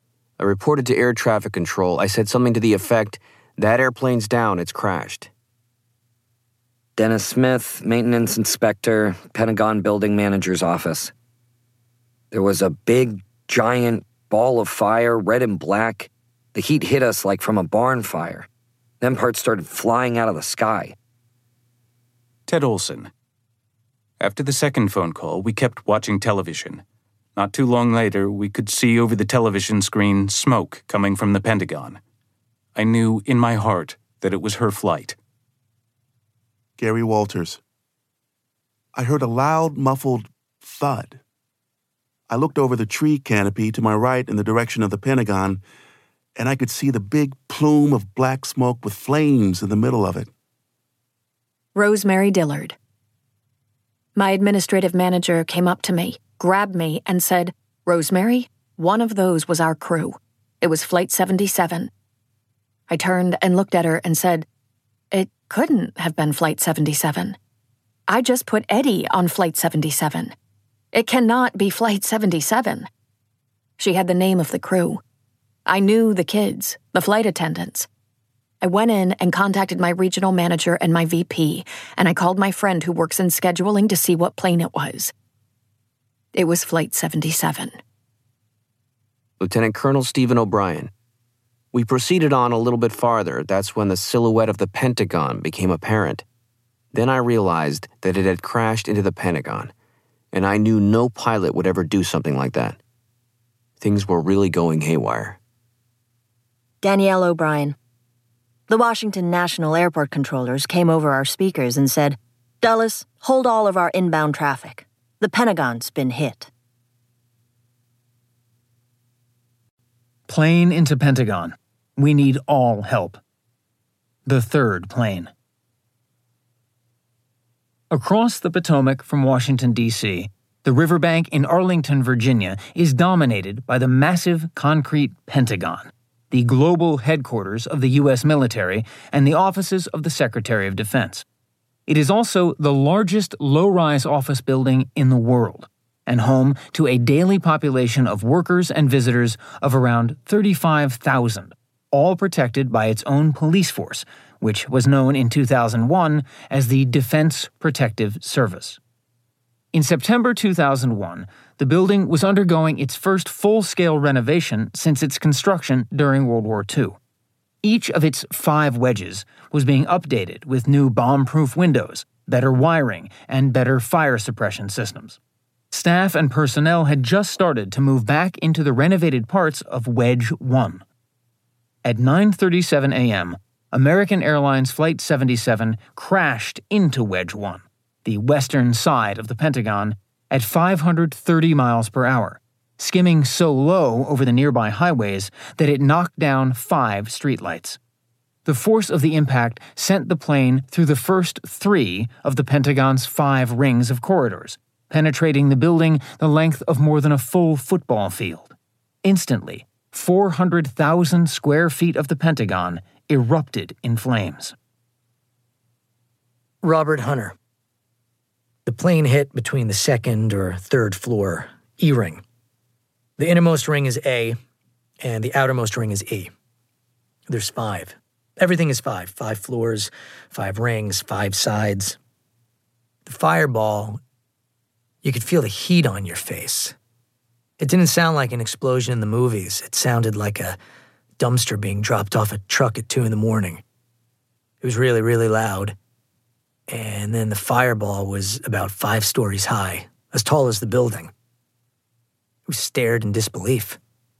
I reported to air traffic control. I said something to the effect, that airplane's down, it's crashed. Dennis Smith, maintenance inspector, Pentagon building manager's office. There was a big, giant ball of fire, red and black. The heat hit us like from a barn fire. Then parts started flying out of the sky. Ted Olson. After the second phone call, we kept watching television. Not too long later, we could see over the television screen smoke coming from the Pentagon. I knew in my heart that it was her flight. Gary Walters. I heard a loud, muffled thud. I looked over the tree canopy to my right in the direction of the Pentagon, and I could see the big plume of black smoke with flames in the middle of it. Rosemary Dillard. My administrative manager came up to me, grabbed me, and said, "Rosemary, one of those was our crew. It was Flight seventy-seven. I turned and looked at her and said, "It couldn't have been Flight seventy-seven. I just put Eddie on Flight seventy-seven. It cannot be Flight seventy-seven. She had the name of the crew. I knew the kids, the flight attendants. I went in and contacted my regional manager and my V P, and I called my friend who works in scheduling to see what plane it was. It was Flight seventy-seven. Lieutenant Colonel Stephen O'Brien. We proceeded on a little bit farther. That's when the silhouette of the Pentagon became apparent. Then I realized that it had crashed into the Pentagon, and I knew no pilot would ever do something like that. Things were really going haywire. Danielle O'Brien. The Washington National Airport controllers came over our speakers and said, "Dulles, hold all of our inbound traffic. The Pentagon's been hit." Plane into Pentagon. We need all help. The third plane. Across the Potomac from Washington, D C, the riverbank in Arlington, Virginia, is dominated by the massive concrete Pentagon, the global headquarters of the U S military and the offices of the Secretary of Defense. It is also the largest low-rise office building in the world, and home to a daily population of workers and visitors of around thirty-five thousand, all protected by its own police force, which was known in two thousand one as the Defense Protective Service. In September two thousand one, the building was undergoing its first full-scale renovation since its construction during World War Two. Each of its five wedges was being updated with new bomb-proof windows, better wiring, and better fire suppression systems. Staff and personnel had just started to move back into the renovated parts of Wedge one. At nine thirty-seven a.m., American Airlines Flight seventy-seven crashed into Wedge one, the western side of the Pentagon, at five hundred thirty miles per hour, skimming so low over the nearby highways that it knocked down five streetlights. The force of the impact sent the plane through the first three of the Pentagon's five rings of corridors, penetrating the building the length of more than a full football field. Instantly, four hundred thousand square feet of the Pentagon erupted in flames. Robert Hunter. The plane hit between the second or third floor E-ring. The innermost ring is A, and the outermost ring is E. There's five. Everything is five. Five floors, five rings, five sides. The fireball, you could feel the heat on your face. It didn't sound like an explosion in the movies. It sounded like a dumpster being dropped off a truck at two in the morning. It was really, really loud. And then the fireball was about five stories high, as tall as the building. We stared in disbelief.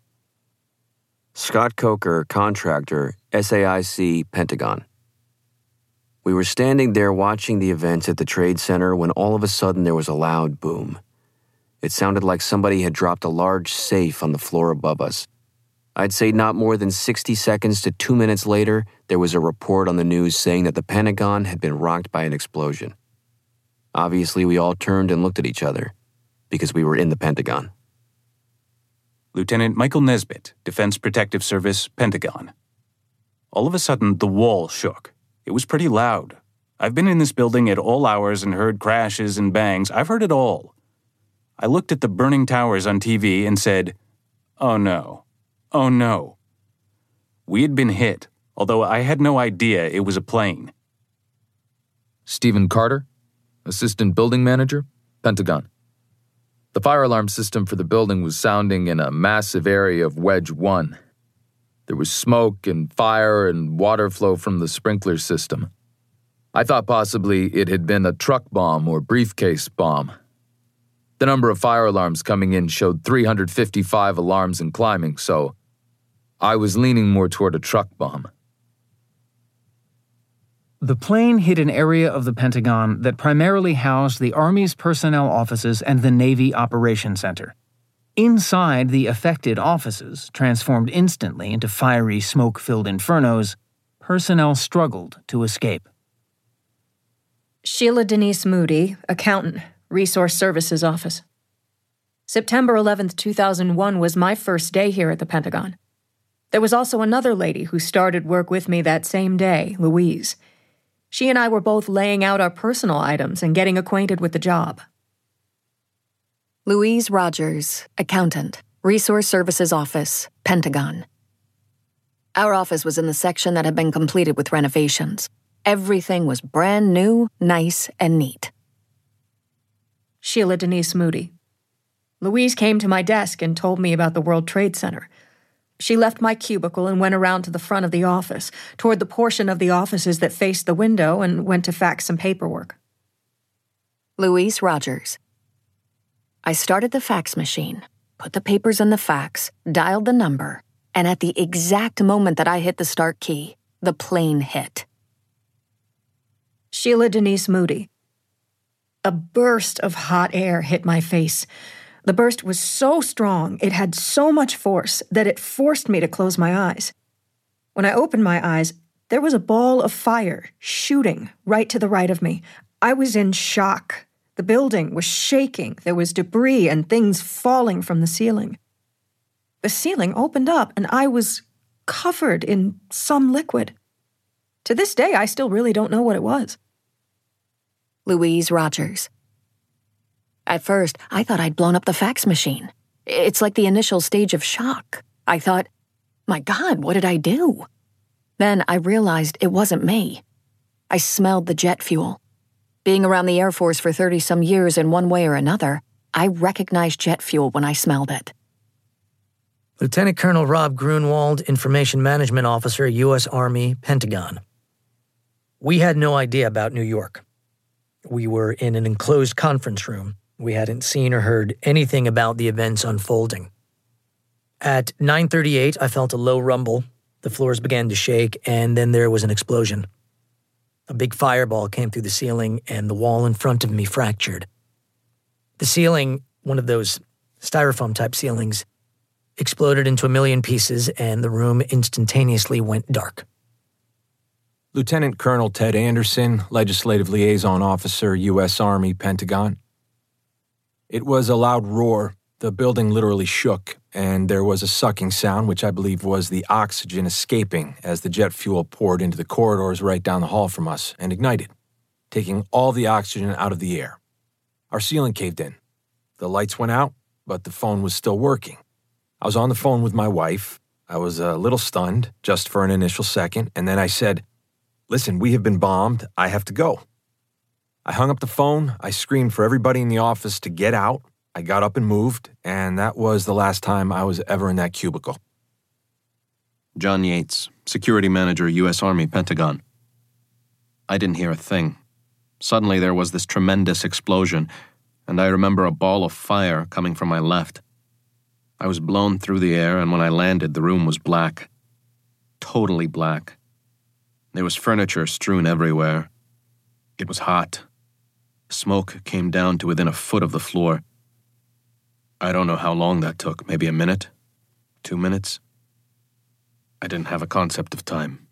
Scott Coker, contractor, S A I C, Pentagon. We were standing there watching the events at the Trade Center when all of a sudden there was a loud boom. It sounded like somebody had dropped a large safe on the floor above us. I'd say not more than sixty seconds to two minutes later, there was a report on the news saying that the Pentagon had been rocked by an explosion. Obviously, we all turned and looked at each other, because we were in the Pentagon. Lieutenant Michael Nesbitt, Defense Protective Service, Pentagon. All of a sudden, the wall shook. It was pretty loud. I've been in this building at all hours and heard crashes and bangs. I've heard it all. I looked at the burning towers on T V and said, "Oh no, Oh no. We had been hit, although I had no idea it was a plane. Stephen Carter, Assistant Building Manager, Pentagon. The fire alarm system for the building was sounding in a massive area of Wedge one. There was smoke and fire and water flow from the sprinkler system. I thought possibly it had been a truck bomb or briefcase bomb. The number of fire alarms coming in showed three hundred fifty-five alarms and climbing, so I was leaning more toward a truck bomb. The plane hit an area of the Pentagon that primarily housed the Army's personnel offices and the Navy Operations Center. Inside the affected offices, transformed instantly into fiery, smoke-filled infernos, personnel struggled to escape. Sheila Denise Moody, accountant, Resource Services Office. September eleventh, two thousand one was my first day here at the Pentagon. There was also another lady who started work with me that same day, Louise. She and I were both laying out our personal items and getting acquainted with the job. Louise Rogers, accountant, Resource Services Office, Pentagon. Our office was in the section that had been completed with renovations. Everything was brand new, nice, and neat. Sheila Denise Moody. Louise came to my desk and told me about the World Trade Center. She left my cubicle and went around to the front of the office, toward the portion of the offices that faced the window, and went to fax some paperwork. Louise Rogers. I started the fax machine, put the papers in the fax, dialed the number, and at the exact moment that I hit the start key, the plane hit. Sheila Denise Moody. A burst of hot air hit my face. The burst was so strong, it had so much force, that it forced me to close my eyes. When I opened my eyes, there was a ball of fire shooting right to the right of me. I was in shock. The building was shaking. There was debris and things falling from the ceiling. The ceiling opened up, and I was covered in some liquid. To this day, I still really don't know what it was. Louise Rogers. At first, I thought I'd blown up the fax machine. It's like the initial stage of shock. I thought, my God, what did I do? Then I realized it wasn't me. I smelled the jet fuel. Being around the Air Force for thirty-some years in one way or another, I recognized jet fuel when I smelled it. Lieutenant Colonel Rob Grunwald, Information Management Officer, U S Army, Pentagon. We had no idea about New York. We were in an enclosed conference room. We hadn't seen or heard anything about the events unfolding. At nine thirty-eight, I felt a low rumble. The floors began to shake, and then there was an explosion. A big fireball came through the ceiling, and the wall in front of me fractured. The ceiling, one of those styrofoam-type ceilings, exploded into a million pieces, and the room instantaneously went dark. Lieutenant Colonel Ted Anderson, Legislative Liaison Officer, U S Army, Pentagon. It was a loud roar. The building literally shook, and there was a sucking sound, which I believe was the oxygen escaping as the jet fuel poured into the corridors right down the hall from us and ignited, taking all the oxygen out of the air. Our ceiling caved in. The lights went out, but the phone was still working. I was on the phone with my wife. I was a little stunned, just for an initial second, and then I said, "Listen, we have been bombed. I have to go." I hung up the phone. I screamed for everybody in the office to get out. I got up and moved, and that was the last time I was ever in that cubicle. John Yates, Security Manager, U S Army, Pentagon. I didn't hear a thing. Suddenly there was this tremendous explosion, and I remember a ball of fire coming from my left. I was blown through the air, and when I landed, the room was black. Totally black. There was furniture strewn everywhere. It was hot. Smoke came down to within a foot of the floor. I don't know how long that took, maybe a minute? Two minutes? I didn't have a concept of time.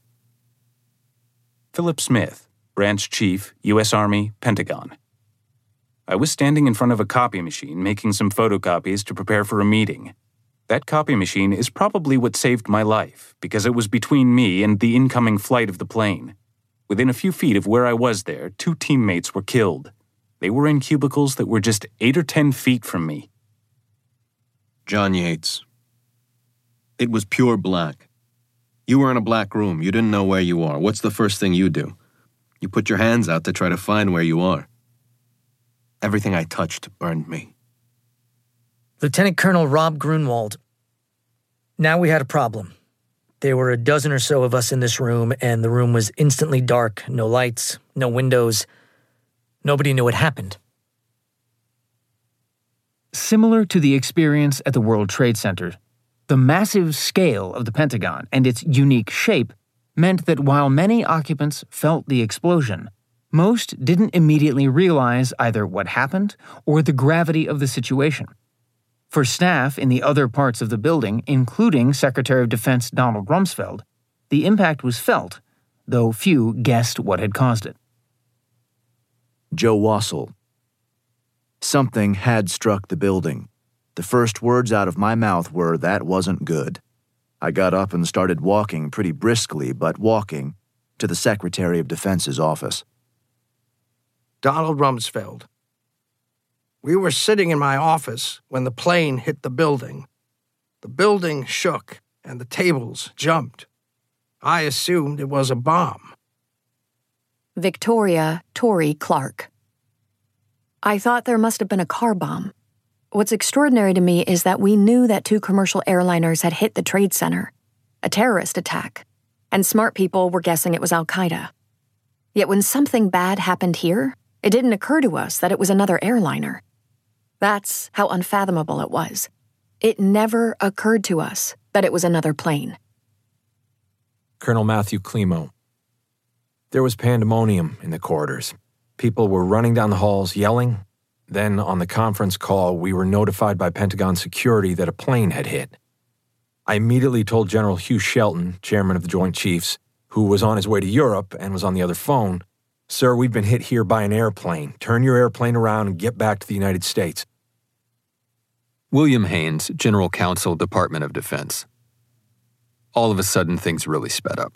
Philip Smith, Branch Chief, U S Army, Pentagon. I was standing in front of a copy machine making some photocopies to prepare for a meeting. That copy machine is probably what saved my life, because it was between me and the incoming flight of the plane. Within a few feet of where I was there, two teammates were killed. They were in cubicles that were just eight or ten feet from me. John Yates. It was pure black. You were in a black room. You didn't know where you are. What's the first thing you do? You put your hands out to try to find where you are. Everything I touched burned me. Lieutenant Colonel Rob Grunwald. Now we had a problem. There were a dozen or so of us in this room, and the room was instantly dark. No lights, no windows. Nobody knew what happened. Similar to the experience at the World Trade Center, the massive scale of the Pentagon and its unique shape meant that while many occupants felt the explosion, most didn't immediately realize either what happened or the gravity of the situation. For staff in the other parts of the building, including Secretary of Defense Donald Rumsfeld, the impact was felt, though few guessed what had caused it. Joe Wassel. Something had struck the building. The first words out of my mouth were, "That wasn't good." I got up and started walking pretty briskly, but walking, to the Secretary of Defense's office. Donald Rumsfeld. We were sitting in my office when the plane hit the building. The building shook and the tables jumped. I assumed it was a bomb. Victoria Torrey Clark. I thought there must have been a car bomb. What's extraordinary to me is that we knew that two commercial airliners had hit the Trade Center, a terrorist attack, and smart people were guessing it was Al-Qaeda. Yet when something bad happened here, it didn't occur to us that it was another airliner. That's how unfathomable it was. It never occurred to us that it was another plane. Colonel Matthew Climo. There was pandemonium in the corridors. People were running down the halls, yelling. Then, on the conference call, we were notified by Pentagon security that a plane had hit. I immediately told General Hugh Shelton, chairman of the Joint Chiefs, who was on his way to Europe and was on the other phone, "Sir, we've been hit here by an airplane. Turn your airplane around and get back to the United States." William Haynes, General Counsel, Department of Defense. All of a sudden, things really sped up.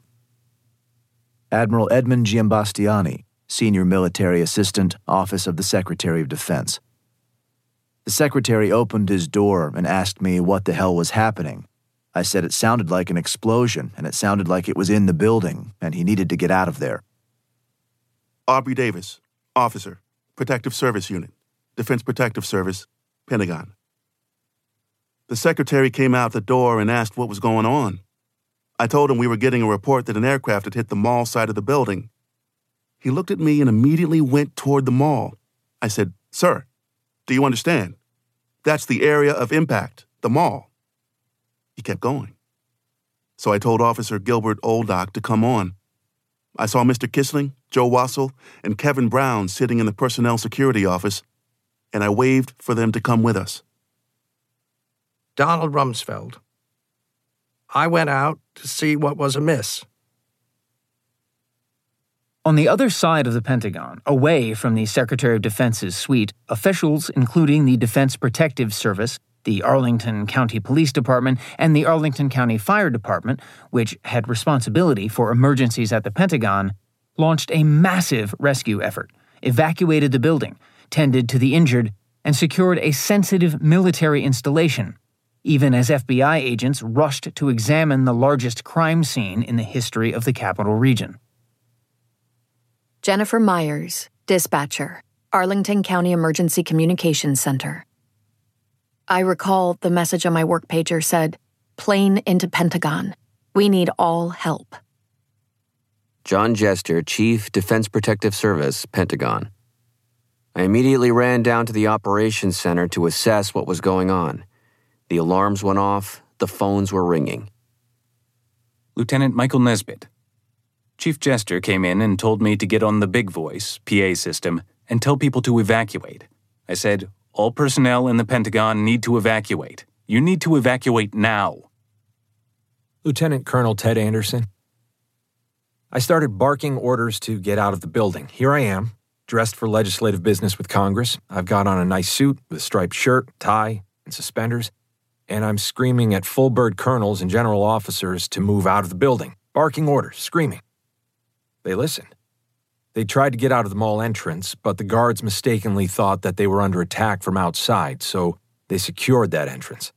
Admiral Edmund Giambastiani, Senior Military Assistant, Office of the Secretary of Defense. The Secretary opened his door and asked me what the hell was happening. I said it sounded like an explosion, and it sounded like it was in the building, and he needed to get out of there. Aubrey Davis, Officer, Protective Service Unit, Defense Protective Service, Pentagon. The Secretary came out the door and asked what was going on. I told him we were getting a report that an aircraft had hit the mall side of the building. He looked at me and immediately went toward the mall. I said, "Sir, do you understand? That's the area of impact, the mall." He kept going. So I told Officer Gilbert Oldock to come on. I saw Mister Kissling, Joe Wassel, and Kevin Brown sitting in the personnel security office, and I waved for them to come with us. Donald Rumsfeld. I went out to see what was amiss. On the other side of the Pentagon, away from the Secretary of Defense's suite, officials, including the Defense Protective Service, the Arlington County Police Department, and the Arlington County Fire Department, which had responsibility for emergencies at the Pentagon, launched a massive rescue effort, evacuated the building, tended to the injured, and secured a sensitive military installation, even as F B I agents rushed to examine the largest crime scene in the history of the Capital Region. Jennifer Myers, dispatcher, Arlington County Emergency Communications Center. I recall the message on my work pager said, "Plane into Pentagon. We need all help." John Jester, Chief, Defense Protective Service, Pentagon. I immediately ran down to the operations center to assess what was going on. The alarms went off, the phones were ringing. Lieutenant Michael Nesbitt. Chief Jester came in and told me to get on the big voice, P A system, and tell people to evacuate. I said, "All personnel in the Pentagon need to evacuate. You need to evacuate now." Lieutenant Colonel Ted Anderson. I started barking orders to get out of the building. Here I am, dressed for legislative business with Congress. I've got on a nice suit with a striped shirt, tie, and suspenders, and I'm screaming at full-bird colonels and general officers to move out of the building, barking orders, screaming. They listened. They tried to get out of the mall entrance, but the guards mistakenly thought that they were under attack from outside, so they secured that entrance.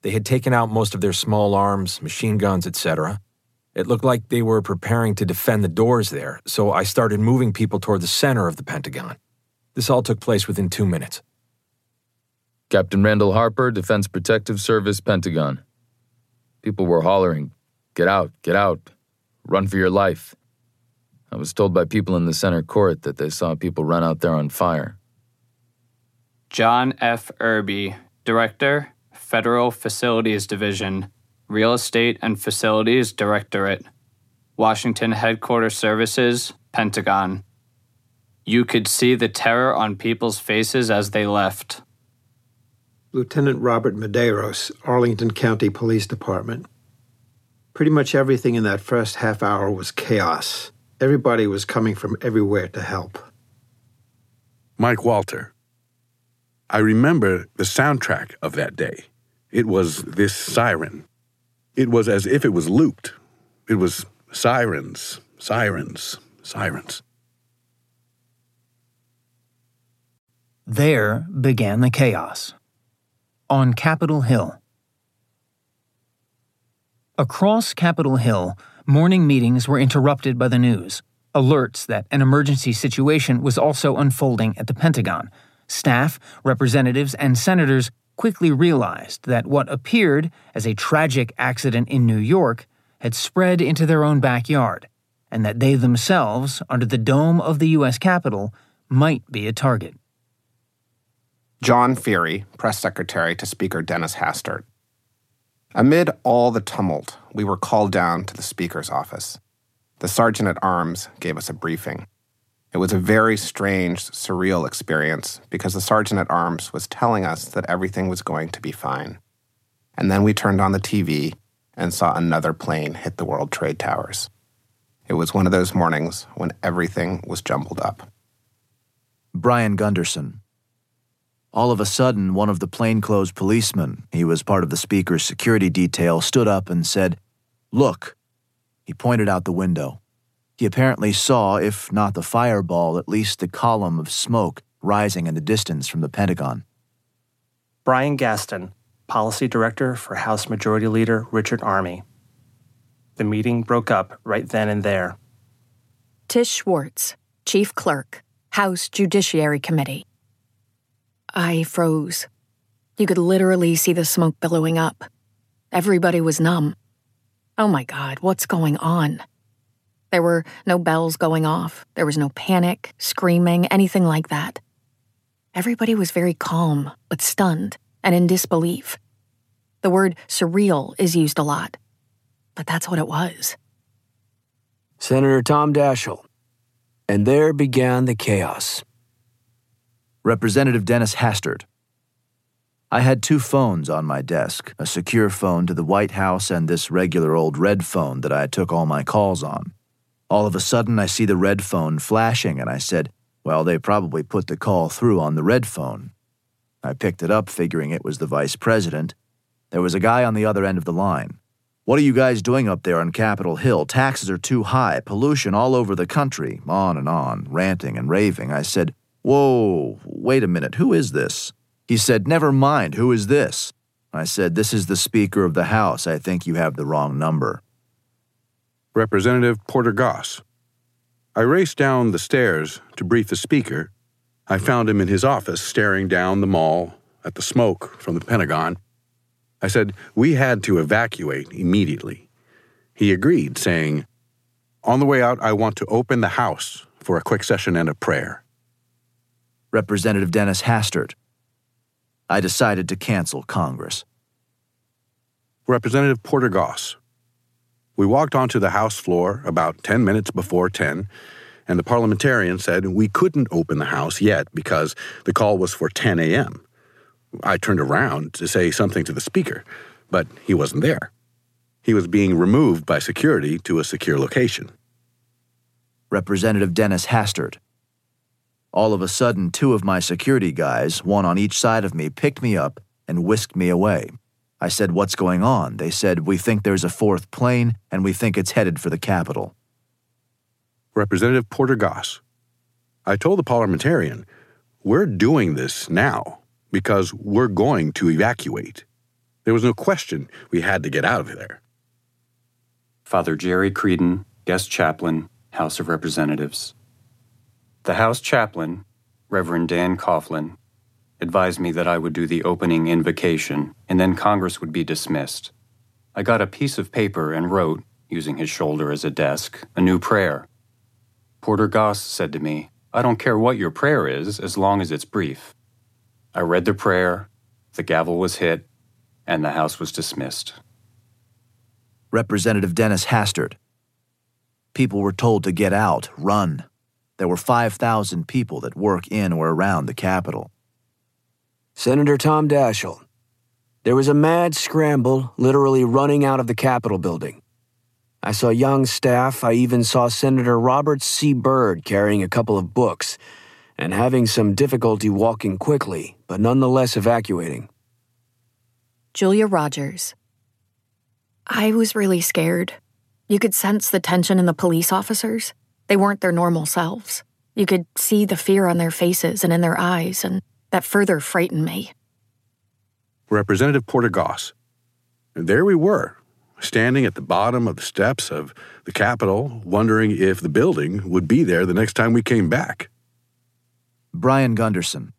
They had taken out most of their small arms, machine guns, et cetera. It looked like they were preparing to defend the doors there, so I started moving people toward the center of the Pentagon. This all took place within two minutes. Captain Randall Harper, Defense Protective Service, Pentagon. People were hollering, "Get out, get out, run for your life." I was told by people in the center court that they saw people run out there on fire. John F. Irby, Director, Federal Facilities Division, Real Estate and Facilities Directorate, Washington Headquarters Services, Pentagon. You could see the terror on people's faces as they left. Lieutenant Robert Medeiros, Arlington County Police Department. Pretty much everything in that first half hour was chaos. Everybody was coming from everywhere to help. Mike Walter. I remember the soundtrack of that day. It was this siren. It was as if it was looped. It was sirens, sirens, sirens. There began the chaos. On Capitol Hill. Across Capitol Hill, morning meetings were interrupted by the news, alerts that an emergency situation was also unfolding at the Pentagon. Staff, representatives, and senators quickly realized that what appeared as a tragic accident in New York had spread into their own backyard, and that they themselves, under the dome of the U S Capitol, might be a target. John Feary, Press Secretary to Speaker Dennis Hastert. Amid all the tumult, we were called down to the Speaker's office. The Sergeant-at-Arms gave us a briefing. It was a very strange, surreal experience because the Sergeant-at-Arms was telling us that everything was going to be fine. And then we turned on the T V and saw another plane hit the World Trade Towers. It was one of those mornings when everything was jumbled up. Brian Gunderson. All of a sudden, one of the plainclothes policemen, he was part of the Speaker's security detail, stood up and said, "Look." He pointed out the window. He apparently saw, if not the fireball, at least the column of smoke rising in the distance from the Pentagon. Brian Gaston, Policy Director for House Majority Leader Richard Armey. The meeting broke up right then and there. Tish Schwartz, Chief Clerk, House Judiciary Committee. I froze. You could literally see the smoke billowing up. Everybody was numb. Oh my God, what's going on? There were no bells going off. There was no panic, screaming, anything like that. Everybody was very calm, but stunned and in disbelief. The word surreal is used a lot, but that's what it was. Senator Tom Daschle. And there began the chaos. Representative Dennis Hastert. I had two phones on my desk, a secure phone to the White House and this regular old red phone that I took all my calls on. All of a sudden, I see the red phone flashing, and I said, well, they probably put the call through on the red phone. I picked it up, figuring it was the vice president. There was a guy on the other end of the line. "What are you guys doing up there on Capitol Hill? Taxes are too high, pollution all over the country," on and on, ranting and raving. I said, "Whoa, wait a minute, who is this?" He said, "Never mind, who is this?" I said, "This is the Speaker of the House. I think you have the wrong number." Representative Porter Goss. I raced down the stairs to brief the Speaker. I found him in his office staring down the mall at the smoke from the Pentagon. I said, we had to evacuate immediately. He agreed, saying, "On the way out, I want to open the House for a quick session and a prayer." Representative Dennis Hastert. I decided to cancel Congress. Representative Porter Goss. We walked onto the House floor about ten minutes before ten, and the parliamentarian said we couldn't open the House yet because the call was for ten a.m. I turned around to say something to the Speaker, but he wasn't there. He was being removed by security to a secure location. Representative Dennis Hastert. All of a sudden, two of my security guys, one on each side of me, picked me up and whisked me away. I said, "What's going on?" They said, "We think there's a fourth plane, and we think it's headed for the Capitol." Representative Porter Goss. I told the parliamentarian, we're doing this now because we're going to evacuate. There was no question we had to get out of there. Father Jerry Creedon, guest chaplain, House of Representatives. The House chaplain, Reverend Dan Coughlin, advised me that I would do the opening invocation, and then Congress would be dismissed. I got a piece of paper and wrote, using his shoulder as a desk, a new prayer. Porter Goss said to me, "I don't care what your prayer is, as long as it's brief." I read the prayer, the gavel was hit, and the House was dismissed. Representative Dennis Hastert. People were told to get out, run. There were five thousand people that work in or around the Capitol. Senator Tom Daschle. There was a mad scramble, literally running out of the Capitol building. I saw young staff. I even saw Senator Robert C. Byrd carrying a couple of books and having some difficulty walking quickly, but nonetheless evacuating. Julia Rogers. I was really scared. You could sense the tension in the police officers. They weren't their normal selves. You could see the fear on their faces and in their eyes, and that further frightened me. Representative Porter Goss. And there we were, standing at the bottom of the steps of the Capitol, wondering if the building would be there the next time we came back. Brian Gunderson.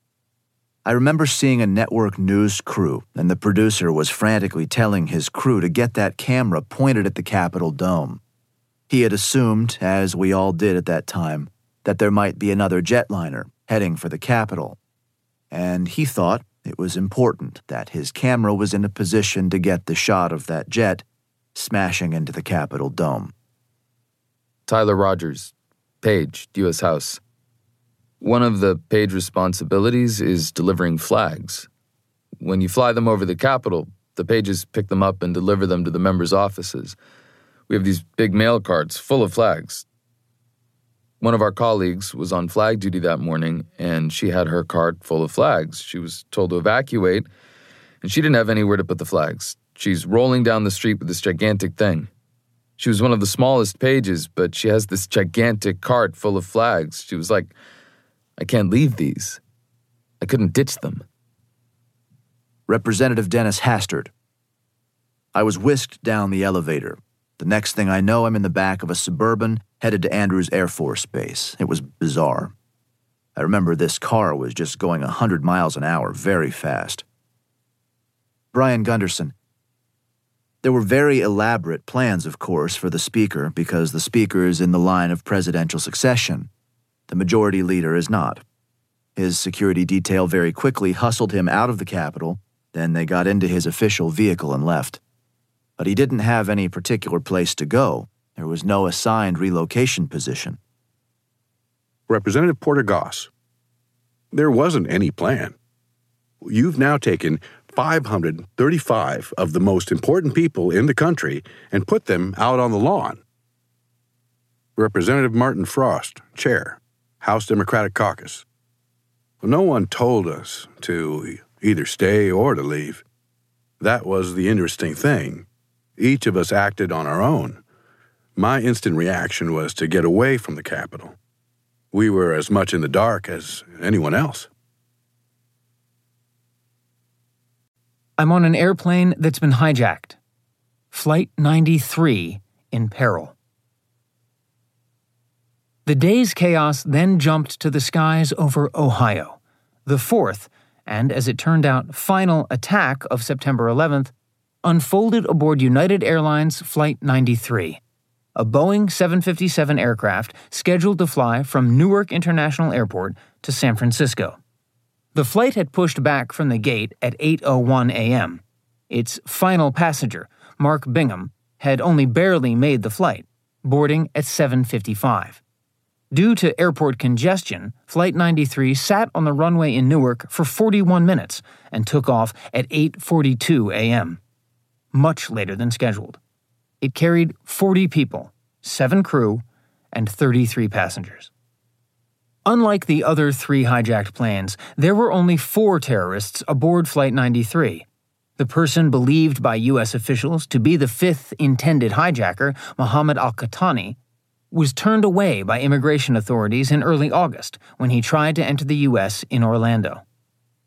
I remember seeing a network news crew, and the producer was frantically telling his crew to get that camera pointed at the Capitol dome. He had assumed, as we all did at that time, that there might be another jetliner heading for the Capitol, and he thought it was important that his camera was in a position to get the shot of that jet smashing into the Capitol dome. Tyler Rogers, Page, U S House. One of the Page responsibilities is delivering flags. When you fly them over the Capitol, the Pages pick them up and deliver them to the members' offices. We have these big mail carts full of flags. One of our colleagues was on flag duty that morning, and she had her cart full of flags. She was told to evacuate, and she didn't have anywhere to put the flags. She's rolling down the street with this gigantic thing. She was one of the smallest Pages, but she has this gigantic cart full of flags. She was like, "I can't leave these. I couldn't ditch them." Representative Dennis Hastert. I was whisked down the elevator. The next thing I know, I'm in the back of a Suburban headed to Andrews Air Force Base. It was bizarre. I remember this car was just going one hundred miles an hour, very fast. Brian Gunderson. There were very elaborate plans, of course, for the Speaker, because the Speaker is in the line of presidential succession. The Majority Leader is not. His security detail very quickly hustled him out of the Capitol, then they got into his official vehicle and left. But he didn't have any particular place to go. There was no assigned relocation position. Representative Porter Goss. There wasn't any plan. You've now taken five hundred thirty-five of the most important people in the country and put them out on the lawn. Representative Martin Frost, Chair, House Democratic Caucus. No one told us to either stay or to leave. That was the interesting thing. Each of us acted on our own. My instant reaction was to get away from the Capitol. We were as much in the dark as anyone else. I'm on an airplane that's been hijacked. Flight ninety-three in peril. The day's chaos then jumped to the skies over Ohio. The fourth, and as it turned out, final attack of September eleventh unfolded aboard United Airlines Flight ninety-three, a Boeing seven fifty-seven aircraft scheduled to fly from Newark International Airport to San Francisco. The flight had pushed back from the gate at eight oh one a.m. Its final passenger, Mark Bingham, had only barely made the flight, boarding at seven fifty-five. Due to airport congestion, Flight ninety-three sat on the runway in Newark for forty-one minutes and took off at eight forty-two a.m., much later than scheduled. It carried forty people, seven crew, and thirty-three passengers. Unlike the other three hijacked planes, there were only four terrorists aboard Flight ninety-three. The person believed by U S officials to be the fifth intended hijacker, Mohammed al-Qahtani, was turned away by immigration authorities in early August when he tried to enter the U S in Orlando.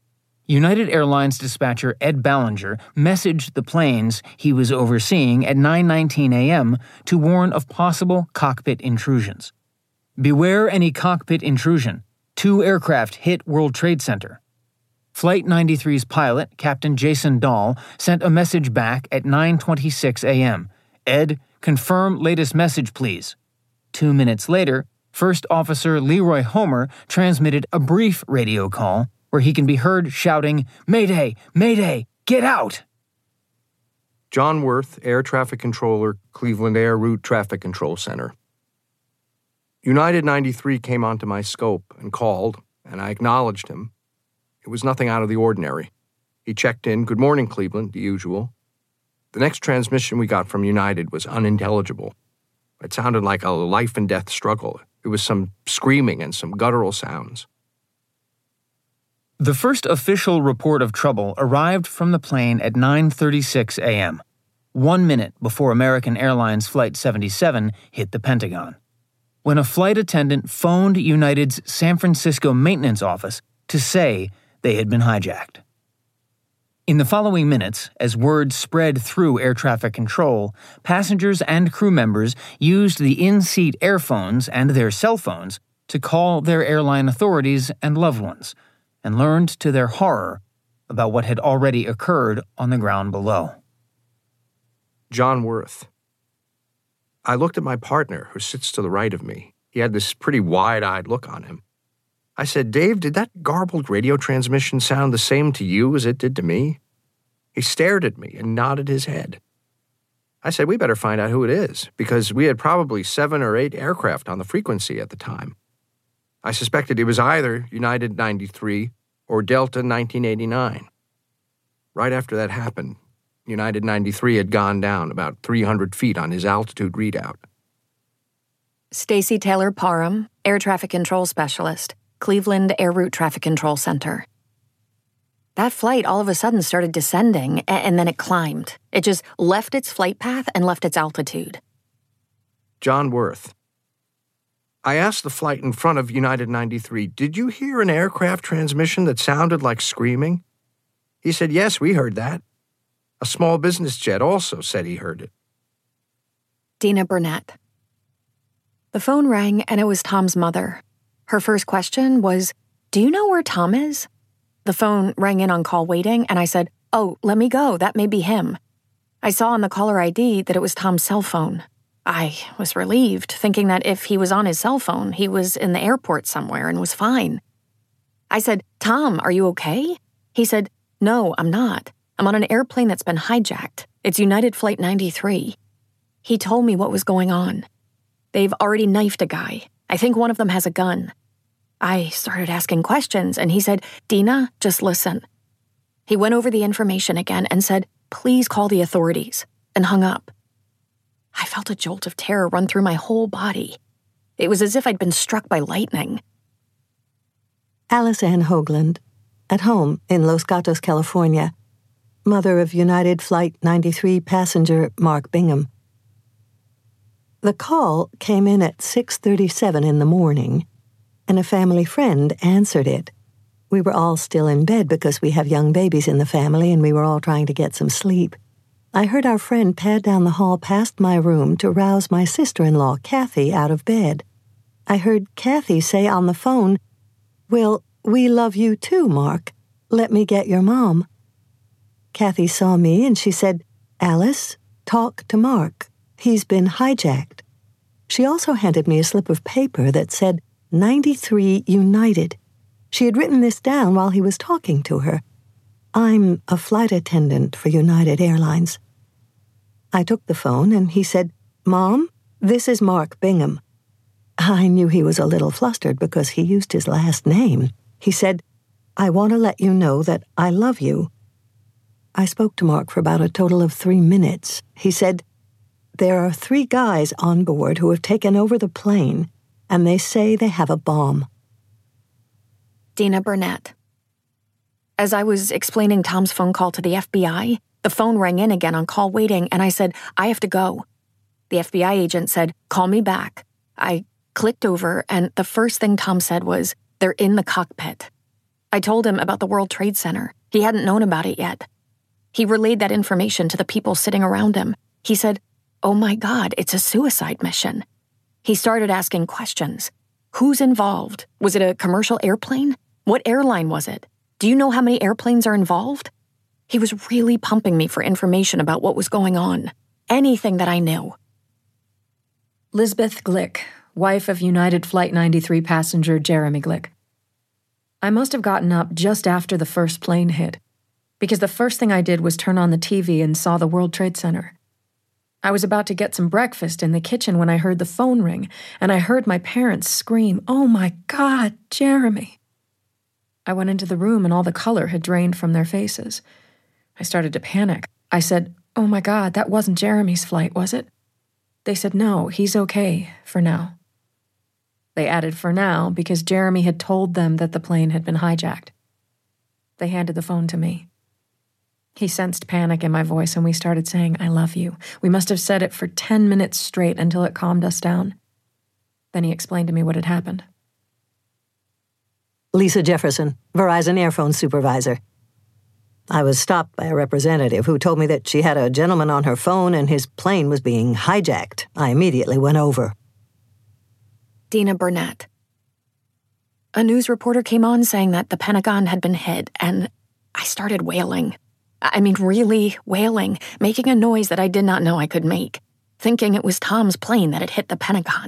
United Airlines dispatcher Ed Ballinger messaged the planes he was overseeing at nine nineteen a.m. to warn of possible cockpit intrusions. Beware any cockpit intrusion. Two aircraft hit World Trade Center. Flight ninety-three's pilot, Captain Jason Dahl, sent a message back at nine twenty-six a.m. Ed, confirm latest message, please. Two minutes later, First Officer Leroy Homer transmitted a brief radio call where he can be heard shouting, "Mayday! Mayday! Get out!" John Worth, Air Traffic Controller, Cleveland Air Route Traffic Control Center. United ninety-three came onto my scope and called, and I acknowledged him. It was nothing out of the ordinary. He checked in, "Good morning, Cleveland," the usual. The next transmission we got from United was unintelligible. It sounded like a life-and-death struggle. It was some screaming and some guttural sounds. The first official report of trouble arrived from the plane at nine thirty-six a.m., one minute before American Airlines Flight seventy-seven hit the Pentagon, when a flight attendant phoned United's San Francisco maintenance office to say they had been hijacked. In the following minutes, as word spread through air traffic control, passengers and crew members used the in-seat airphones and their cell phones to call their airline authorities and loved ones, and learned to their horror about what had already occurred on the ground below. John Worth. I looked at my partner, who sits to the right of me. He had this pretty wide-eyed look on him. I said, "Dave, did that garbled radio transmission sound the same to you as it did to me?" He stared at me and nodded his head. I said, "We better find out who it is, because we had probably seven or eight aircraft on the frequency at the time." I suspected it was either United ninety-three or Delta nineteen eighty-nine. Right after that happened, United ninety-three had gone down about three hundred feet on his altitude readout. Stacy Taylor Parham, Air Traffic Control Specialist, Cleveland Air Route Traffic Control Center. That flight all of a sudden started descending, and then it climbed. It just left its flight path and left its altitude. John Worth. I asked the flight in front of United ninety-three, "Did you hear an aircraft transmission that sounded like screaming?" He said, "Yes, we heard that." A small business jet also said he heard it. Dina Burnett. The phone rang, and it was Tom's mother. Her first question was, "Do you know where Tom is?" The phone rang in on call waiting, and I said, "Oh, let me go. That may be him." I saw on the caller I D that it was Tom's cell phone. I was relieved, thinking that if he was on his cell phone, he was in the airport somewhere and was fine. I said, "Tom, are you okay?" He said, "No, I'm not. I'm on an airplane that's been hijacked. It's United Flight ninety-three. He told me what was going on. They've already knifed a guy. I think one of them has a gun." I started asking questions, and he said, "Dina, just listen." He went over the information again and said, "Please call the authorities," and hung up. I felt a jolt of terror run through my whole body. It was as if I'd been struck by lightning. Alice Ann Hoagland, at home in Los Gatos, California, mother of United Flight ninety-three passenger Mark Bingham. The call came in at six thirty-seven in the morning, and a family friend answered it. We were all still in bed because we have young babies in the family, and we were all trying to get some sleep. I heard our friend pad down the hall past my room to rouse my sister-in-law, Kathy, out of bed. I heard Kathy say on the phone, "Well, we love you too, Mark. Let me get your mom." Kathy saw me and she said, "Alice, talk to Mark. He's been hijacked." She also handed me a slip of paper that said ninety-three United. She had written this down while he was talking to her. "I'm a flight attendant for United Airlines." I took the phone and he said, "Mom, this is Mark Bingham." I knew he was a little flustered because he used his last name. He said, "I want to let you know that I love you." I spoke to Mark for about a total of three minutes. He said, "There are three guys on board who have taken over the plane, and they say they have a bomb." Dina Burnett. As I was explaining Tom's phone call to the F B I, the phone rang in again on call waiting, and I said, "I have to go." The F B I agent said, "Call me back." I clicked over, and the first thing Tom said was, "They're in the cockpit." I told him about the World Trade Center. He hadn't known about it yet. He relayed that information to the people sitting around him. He said, "Oh my God, it's a suicide mission." He started asking questions. Who's involved? Was it a commercial airplane? What airline was it? Do you know how many airplanes are involved? He was really pumping me for information about what was going on. Anything that I knew. Lisbeth Glick, wife of United Flight ninety-three passenger Jeremy Glick. I must have gotten up just after the first plane hit, because the first thing I did was turn on the T V and saw the World Trade Center. I was about to get some breakfast in the kitchen when I heard the phone ring, and I heard my parents scream, "Oh my God, Jeremy!" I went into the room and all the color had drained from their faces. I started to panic. I said, "Oh my God, that wasn't Jeremy's flight, was it?" They said, "No, he's okay, for now." They added "for now" because Jeremy had told them that the plane had been hijacked. They handed the phone to me. He sensed panic in my voice and we started saying, "I love you." We must have said it for ten minutes straight until it calmed us down. Then he explained to me what had happened. Lisa Jefferson, Verizon Airphone Supervisor. I was stopped by a representative who told me that she had a gentleman on her phone and his plane was being hijacked. I immediately went over. Dina Burnett. A news reporter came on saying that the Pentagon had been hit, and I started wailing. I mean, really wailing, making a noise that I did not know I could make, thinking it was Tom's plane that had hit the Pentagon.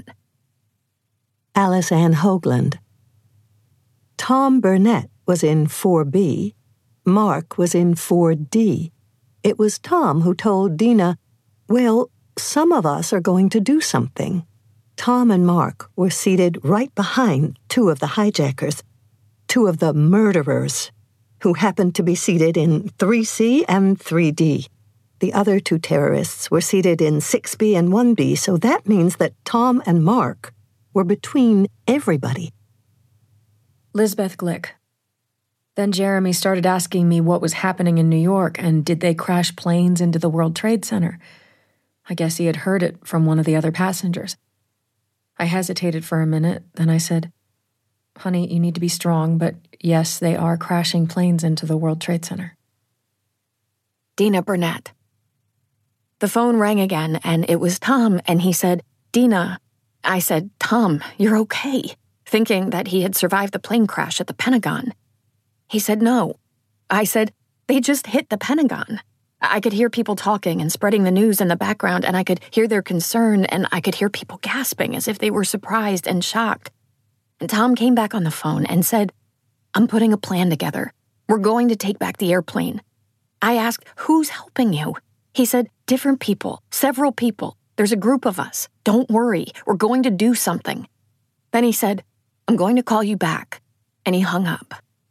Alice Ann Hoagland. Tom Burnett was in four B. Mark was in four D. It was Tom who told Dina, "Well, some of us are going to do something." Tom and Mark were seated right behind two of the hijackers, two of the murderers, who happened to be seated in three C and three D. The other two terrorists were seated in six B and one B, so that means that Tom and Mark were between everybody. Lisbeth Glick. Then Jeremy started asking me what was happening in New York and did they crash planes into the World Trade Center. I guess he had heard it from one of the other passengers. I hesitated for a minute, then I said, "Honey, you need to be strong, but yes, they are crashing planes into the World Trade Center." Dina Burnett. The phone rang again, and it was Tom, and he said, "Dina." I said, "Tom, you're okay," thinking that he had survived the plane crash at the Pentagon. He said, "No." I said, "They just hit the Pentagon." I could hear people talking and spreading the news in the background, and I could hear their concern, and I could hear people gasping as if they were surprised and shocked. And Tom came back on the phone and said, "I'm putting a plan together. We're going to take back the airplane." I asked, "Who's helping you?" He said, "Different people, several people. There's a group of us. Don't worry, we're going to do something." Then he said, "I'm going to call you back." And he hung up.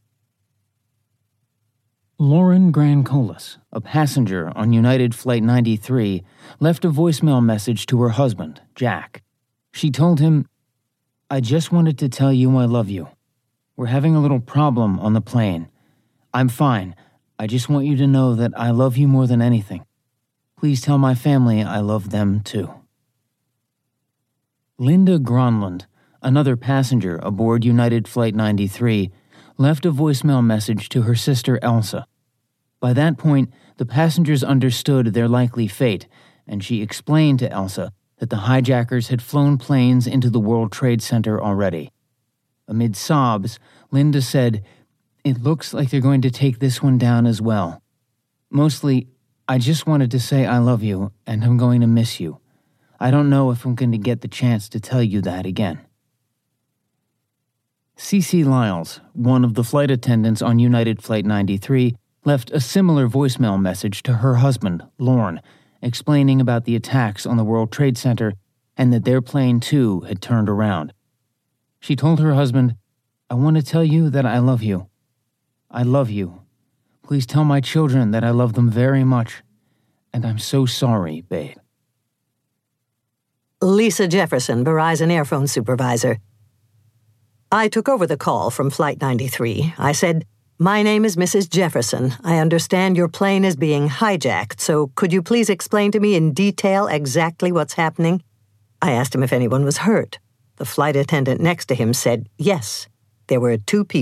Lauren Grancolas, a passenger on United Flight ninety-three, left a voicemail message to her husband, Jack. She told him, "I just wanted to tell you I love you. We're having a little problem on the plane. I'm fine. I just want you to know that I love you more than anything. Please tell my family I love them too." Linda Gronlund, another passenger aboard United Flight ninety-three, left a voicemail message to her sister Elsa. By that point, the passengers understood their likely fate, and she explained to Elsa that the hijackers had flown planes into the World Trade Center already. Amid sobs, Linda said, "It looks like they're going to take this one down as well. Mostly, I just wanted to say I love you, and I'm going to miss you. I don't know if I'm going to get the chance to tell you that again." Cece Lyles, one of the flight attendants on United Flight ninety-three, left a similar voicemail message to her husband, Lorne, explaining about the attacks on the World Trade Center and that their plane, too, had turned around. She told her husband, "I want to tell you that I love you. I love you. Please tell my children that I love them very much. And I'm so sorry, babe." Lisa Jefferson, Verizon Airphone Supervisor. I took over the call from Flight ninety-three. I said, "My name is Missus Jefferson. I understand your plane is being hijacked, so could you please explain to me in detail exactly what's happening?" I asked him if anyone was hurt. The flight attendant next to him said, yes, there were two people